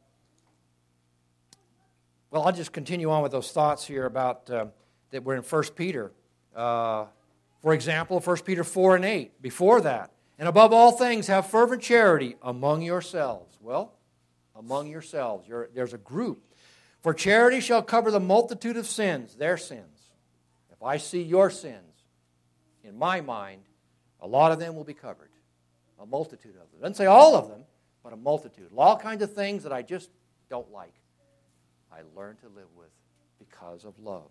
Well, I'll just continue on with those thoughts here about that we're in 1 Peter. For example, 1 Peter 4 and 8, before that. And above all things, have fervent charity among yourselves. Well, among yourselves. There's a group. For charity shall cover the multitude of sins, their sins. If I see your sins, in my mind, a lot of them will be covered. A multitude of them. It doesn't say all of them, but a multitude. All kinds of things that I just don't like. I learn to live with because of love.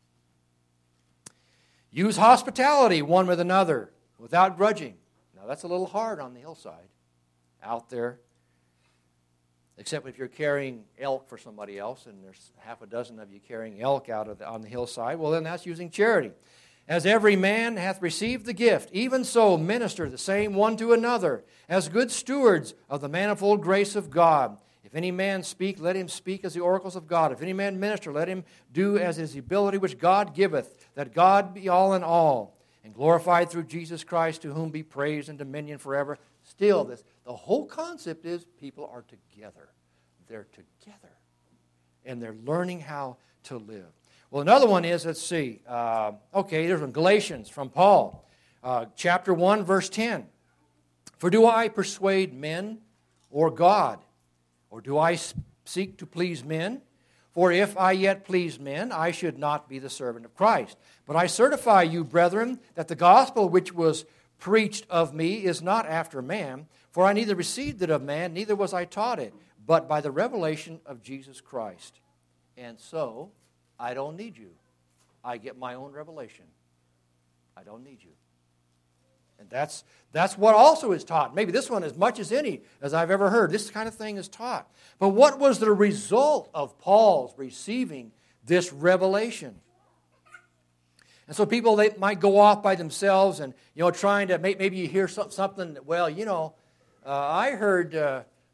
Use hospitality one with another without grudging. Now that's a little hard on the hillside, out there. Except if you're carrying elk for somebody else and there's half a dozen of you carrying elk on the hillside, well then that's using charity. As every man hath received the gift, even so minister the same one to another, as good stewards of the manifold grace of God. If any man speak, let him speak as the oracles of God. If any man minister, let him do as his ability which God giveth, that God be all in all, and glorified through Jesus Christ, to whom be praise and dominion forever. Still, the whole concept is people are together. They're together. And they're learning how to live. Well, another one is, let's see. There's one, Galatians from Paul. Chapter 1, verse 10. For do I persuade men or God? Or do I seek to please men? For if I yet please men, I should not be the servant of Christ. But I certify you, brethren, that the gospel which was preached of me is not after man. For I neither received it of man, neither was I taught it, but by the revelation of Jesus Christ. And so, I don't need you. I get my own revelation. I don't need you. And that's what also is taught. Maybe this one as much as any as I've ever heard. This kind of thing is taught. But what was the result of Paul's receiving this revelation? And so people, they might go off by themselves and, trying to, maybe you hear something, I heard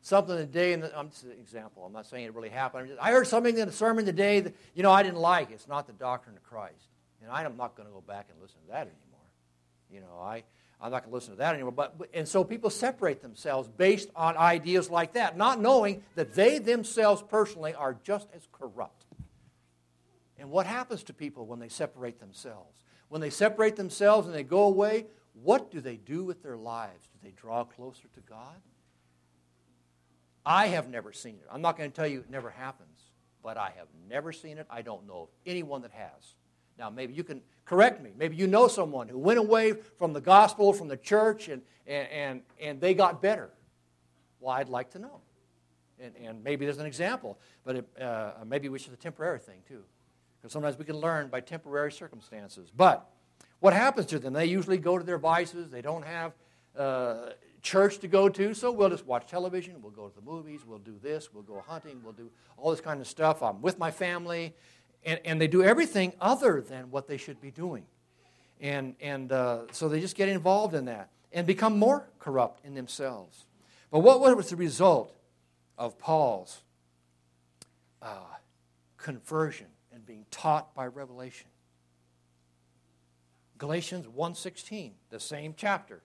something today, and I'm just an example. I'm not saying it really happened. I heard something in a sermon today that, I didn't like. It's not the doctrine of Christ. And I'm not going to go back and listen to that anymore. I'm not going to listen to that anymore. And so people separate themselves based on ideas like that, not knowing that they themselves personally are just as corrupt. And what happens to people when they separate themselves? When they separate themselves and they go away, what do they do with their lives? Do they draw closer to God? I have never seen it. I'm not going to tell you it never happens, but I have never seen it. I don't know of anyone that has. Now, maybe you can correct me. Maybe you know someone who went away from the gospel, from the church, and they got better. Well, I'd like to know. And maybe there's an example, but maybe it's just a temporary thing, too. Because sometimes we can learn by temporary circumstances. But what happens to them? They usually go to their vices. They don't have church to go to, so we'll just watch television. We'll go to the movies. We'll do this. We'll go hunting. We'll do all this kind of stuff. I'm with my family. And they do everything other than what they should be doing. And so they just get involved in that and become more corrupt in themselves. But what was the result of Paul's conversion and being taught by revelation? Galatians 1:16, the same chapter.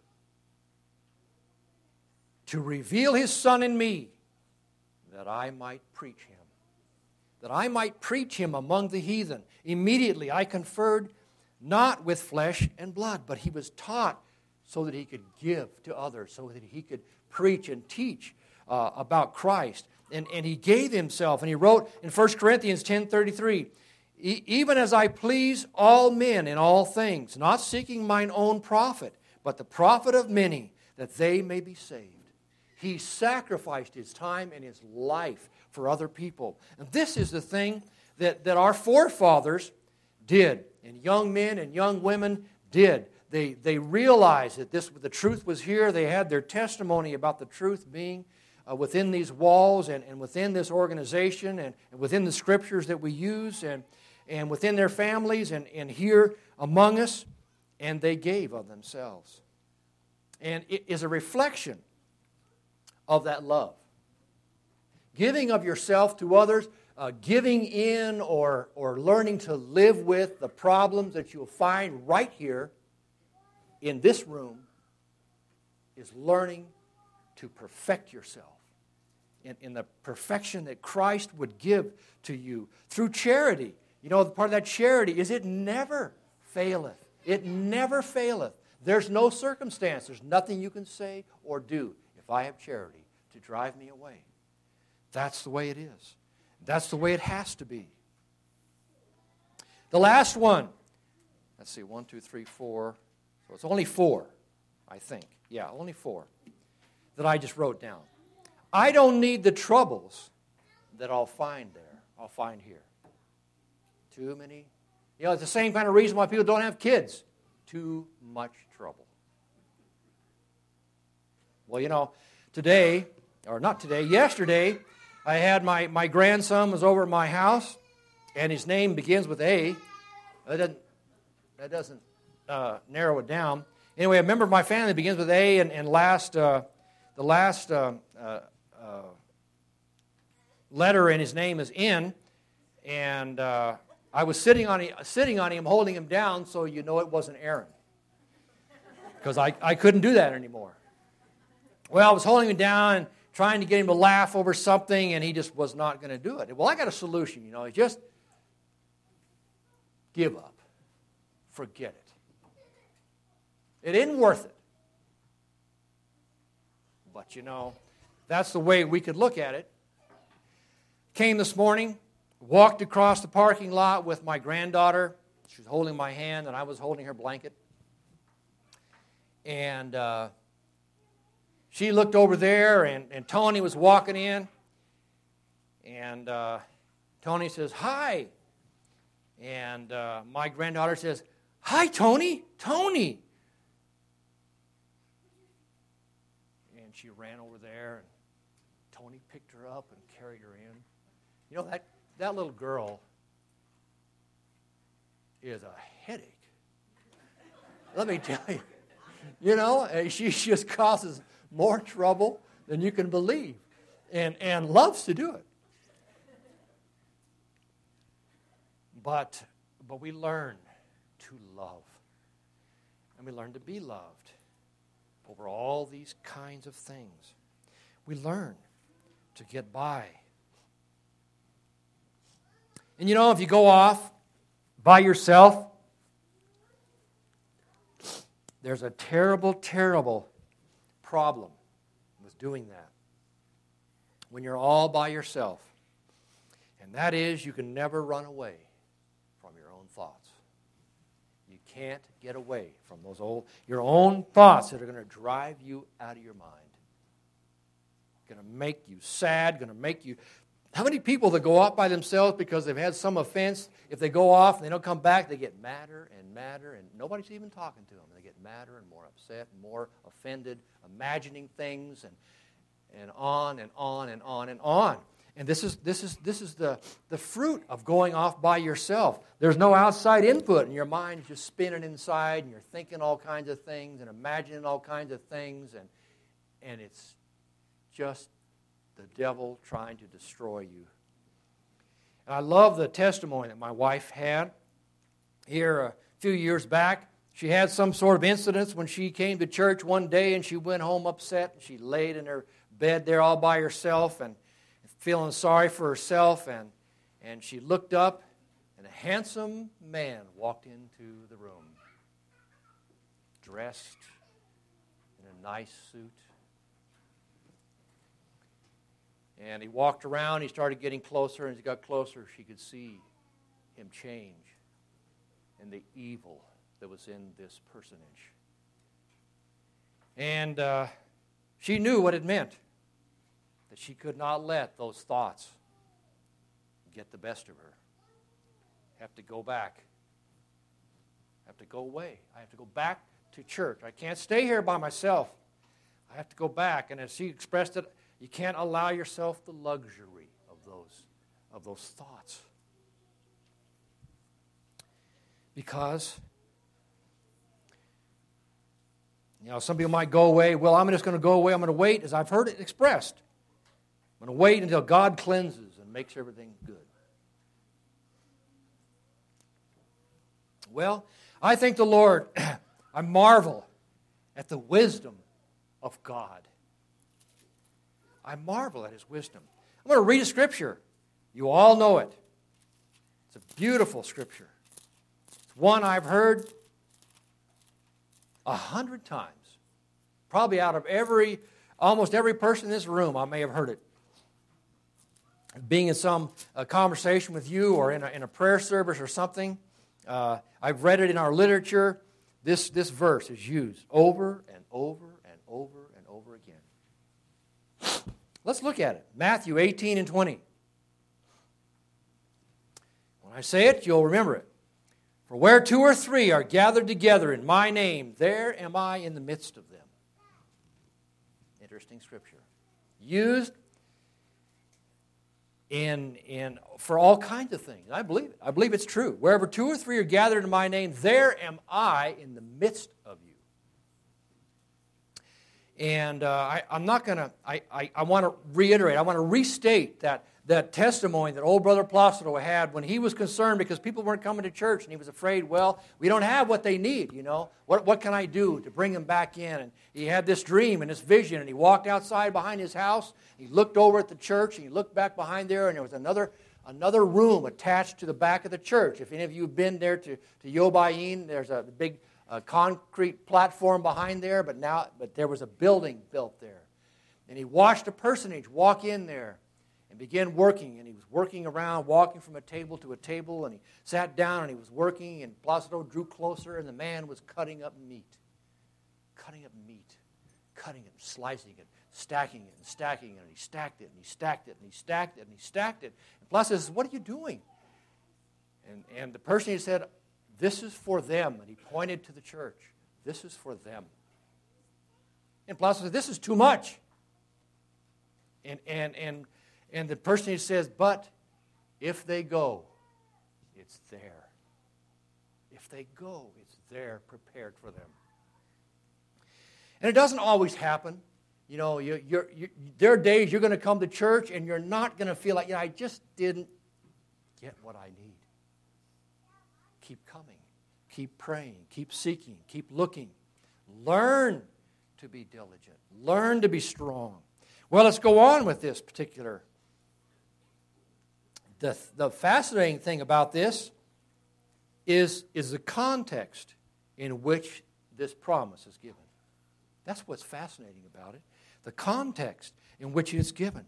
To reveal his Son in me, that I might preach him. That I might preach him among the heathen. Immediately I conferred not with flesh and blood, but he was taught so that he could give to others, so that he could preach and teach about Christ. And he gave himself, and he wrote in 1 Corinthians 10:33, even as I please all men in all things, not seeking mine own profit, but the profit of many, that they may be saved. He sacrificed his time and his life for other people. And this is the thing that our forefathers did, and young men and young women did. They realized that the truth was here. They had their testimony about the truth being within these walls and within this organization and within the scriptures that we use and within their families and here among us, and they gave of themselves. And it is a reflection of that love. Giving of yourself to others, giving in or learning to live with the problems that you'll find right here in this room is learning to perfect yourself in the perfection that Christ would give to you through charity. Part of that charity is it never faileth. It never faileth. There's no circumstance. There's nothing you can say or do if I have charity to drive me away. That's the way it is. That's the way it has to be. The last one. Let's see, 1, 2, 3, 4. So it's only 4, I think. Yeah, only 4 that I just wrote down. I don't need the troubles that I'll find here. Too many. It's the same kind of reason why people don't have kids. Too much trouble. Well, yesterday, I had my grandson was over at my house, and his name begins with A. That doesn't narrow it down. Anyway, a member of my family begins with A, and the last letter in his name is N, and I was sitting on him, holding him down, so it wasn't Aaron, because I couldn't do that anymore. Well, I was holding him down and trying to get him to laugh over something, and he just was not going to do it. Well, I got a solution, just give up. Forget it. It isn't worth it. But, that's the way we could look at it. Came this morning, walked across the parking lot with my granddaughter. She was holding my hand, and I was holding her blanket. And she looked over there, and Tony was walking in. And Tony says, hi. And my granddaughter says, hi, Tony. Tony. And she ran over there, and Tony picked her up and carried her in. That little girl is a headache. Let me tell you. She just causes more trouble than you can believe. and loves to do it. But we learn to love. And we learn to be loved over all these kinds of things. We learn to get by. And you know, if you go off by yourself, there's a terrible, terrible problem with doing that. When you're all by yourself. And that is, you can never run away from your own thoughts. You can't get away from your own thoughts that are going to drive you out of your mind. Going to make you sad, going to make you... How many people that go off by themselves because they've had some offense, if they go off and they don't come back, they get madder and madder, and nobody's even talking to them. They get madder and more upset and more offended, imagining things, and on and on and on and on. And this is the fruit of going off by yourself. There's no outside input, and your mind is just spinning inside, and you're thinking all kinds of things and imagining all kinds of things, and it's just the devil trying to destroy you. And I love the testimony that my wife had here a few years back. She had some sort of incident when she came to church one day, and she went home upset, and she laid in her bed there all by herself and feeling sorry for herself, and she looked up, and a handsome man walked into the room, dressed in a nice suit. And he walked around, he started getting closer, and as he got closer, she could see him change and the evil that was in this personage. And she knew what it meant, that she could not let those thoughts get the best of her. Have to go back. Have to go away. I have to go back to church. I can't stay here by myself. I have to go back. And as she expressed it, you can't allow yourself the luxury of those thoughts. Because, you know, some people might go away. Well, I'm just going to go away. I'm going to wait, as I've heard it expressed. I'm going to wait until God cleanses and makes everything good. Well, I thank the Lord. I marvel at the wisdom of God. I marvel at His wisdom. I'm going to read a scripture. You all know it. It's a beautiful scripture. It's one I've heard 100 times. Probably out of almost every person in this room, I may have heard it. Being in some conversation with you or in a prayer service or something, I've read it in our literature. This verse is used over and over and over and over again. Let's look at it. Matthew 18 and 20. When I say it, you'll remember it. For where 2 or 3 are gathered together in my name, there am I in the midst of them. Interesting scripture. Used for all kinds of things. I believe it. I believe it's true. Wherever 2 or 3 are gathered in my name, there am I in the midst of you. And I'm not going to, I want to reiterate, I want to restate that testimony that old Brother Placido had when he was concerned because people weren't coming to church and he was afraid, well, we don't have what they need, you know. What can I do to bring them back in? And he had this dream and this vision, and he walked outside behind his house, he looked over at the church, and he looked back behind there, and there was another room attached to the back of the church. If any of you have been there to Yobayin, there's a big concrete platform behind there, but there was a building built there. And he watched a personage walk in there and began working, and he was working around, walking from a table to a table, and he sat down and he was working, and Placido drew closer, and the man was cutting up meat, cutting it, slicing it, stacking it, and stacking it, and he stacked it, and he stacked it, and he stacked it, and he stacked it. And Placido says, "What are you doing?" And the personage said, "This is for them." And he pointed to the church. "This is for them." And Placido said, "This is too much." And the person says, "But if they go, it's there. If they go, it's there prepared for them." And it doesn't always happen. there are days you're going to come to church and you're not going to feel like, I just didn't get what I need. Keep coming. Keep praying. Keep seeking. Keep looking. Learn to be diligent. Learn to be strong. Well, let's go on with this particular. The fascinating thing about this is the context in which this promise is given. That's what's fascinating about it. The context in which it's given.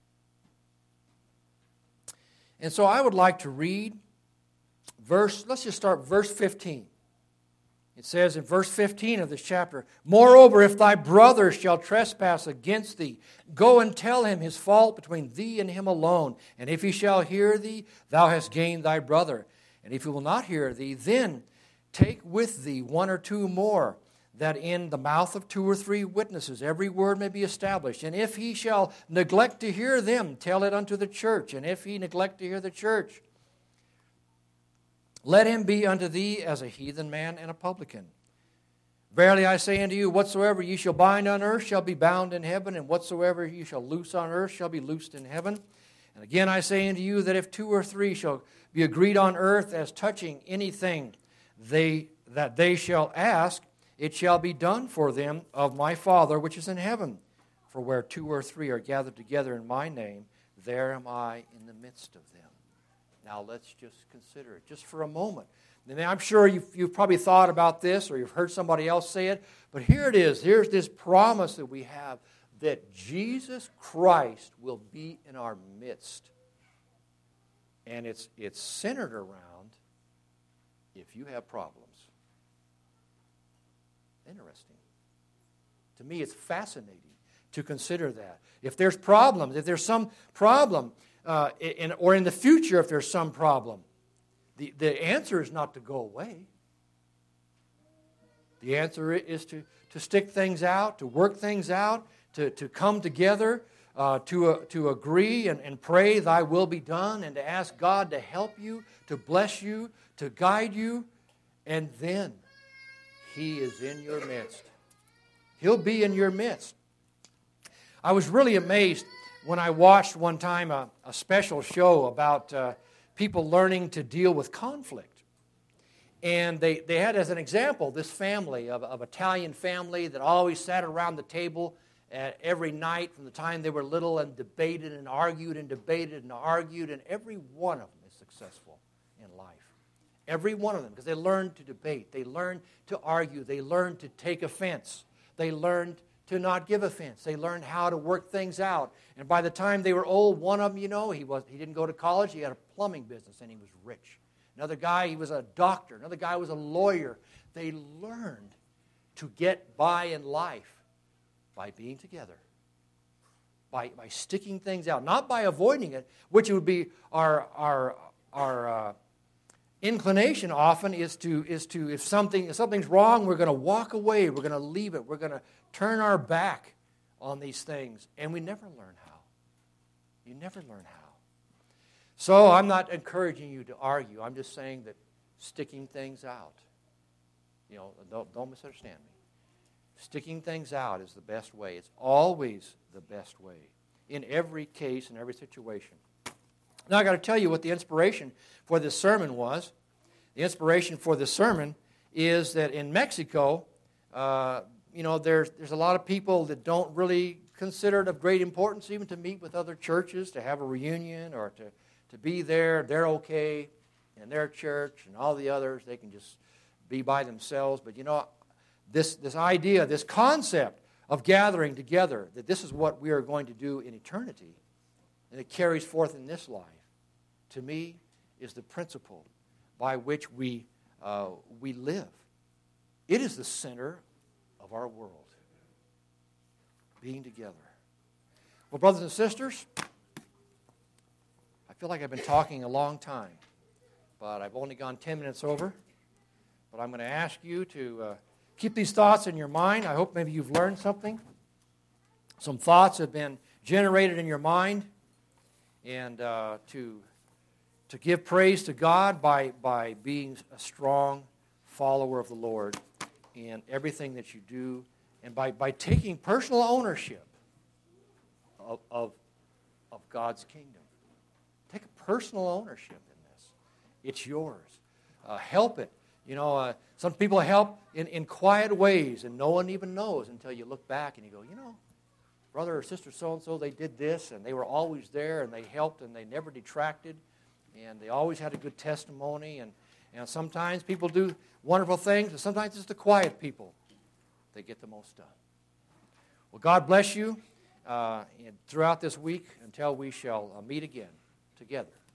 And so I would like to read let's just start verse 15. It says in verse 15 of this chapter, "Moreover, if thy brother shall trespass against thee, go and tell him his fault between thee and him alone. And if he shall hear thee, thou hast gained thy brother. And if he will not hear thee, then take with thee one or two more, that in the mouth of 2 or 3 witnesses every word may be established. And if he shall neglect to hear them, tell it unto the church. And if he neglect to hear the church, let him be unto thee as a heathen man and a publican. Verily I say unto you, whatsoever ye shall bind on earth shall be bound in heaven, and whatsoever ye shall loose on earth shall be loosed in heaven. And again I say unto you, that if 2 or 3 shall be agreed on earth as touching anything that they shall ask, it shall be done for them of my Father which is in heaven. For where 2 or 3 are gathered together in my name, there am I in the midst of them." Now let's just consider it just for a moment. And I'm sure you've probably thought about this, or you've heard somebody else say it, but here it is. Here's this promise that we have, that Jesus Christ will be in our midst. And it's centered around if you have problems. Interesting. To me, it's fascinating to consider that. If there's problems, if there's some problem, or in the future if there's some problem, the answer is not to go away. The answer is to stick things out, to work things out, to come together, to agree and pray thy will be done, and to ask God to help you, to bless you, to guide you, and then He is in your midst. He'll be in your midst. I was really amazed when I watched one time a special show about people learning to deal with conflict. And they had as an example this family of Italian family that always sat around the table every night from the time they were little and debated and argued and debated and argued, and every one of them is successful in life. Every one of them, because they learned to debate, they learned to argue, they learned to take offense, they learned to not give offense, they learned how to work things out. And by the time they were old, one of them, he didn't go to college, he had a plumbing business and he was rich. Another guy, he was a doctor. Another guy was a lawyer. They learned to get by in life by being together, by sticking things out, not by avoiding it, which would be our inclination often is to if something's wrong, we're going to walk away, we're going to leave it, we're going to turn our back on these things, and we never learn how. You never learn how. So I'm not encouraging you to argue. I'm just saying that sticking things out, don't misunderstand me. Sticking things out is the best way. It's always the best way in every case, in every situation. Now I got to tell you what the inspiration for this sermon was. The inspiration for this sermon is that in Mexico, there's a lot of people that don't really consider it of great importance even to meet with other churches, to have a reunion, or to be there. They're okay in their church, and all the others, they can just be by themselves. But this idea, this concept of gathering together, that this is what we are going to do in eternity, and it carries forth in this life, to me, is the principle by which we live. It is the center of our world, being together. Well, brothers and sisters, I feel like I've been talking a long time, but I've only gone 10 minutes over. But I'm going to ask you to keep these thoughts in your mind. I hope maybe you've learned something. Some thoughts have been generated in your mind, and to give praise to God by being a strong follower of the Lord in everything that you do, and by taking personal ownership of God's kingdom. Take a personal ownership in this. It's yours. Help it. Some people help in quiet ways, and no one even knows until you look back and you go, brother or sister so-and-so, they did this, and they were always there, and they helped, and they never detracted, and they always had a good testimony. And sometimes people do wonderful things, and sometimes it's the quiet people that get the most done. Well, God bless you throughout this week until we shall meet again together.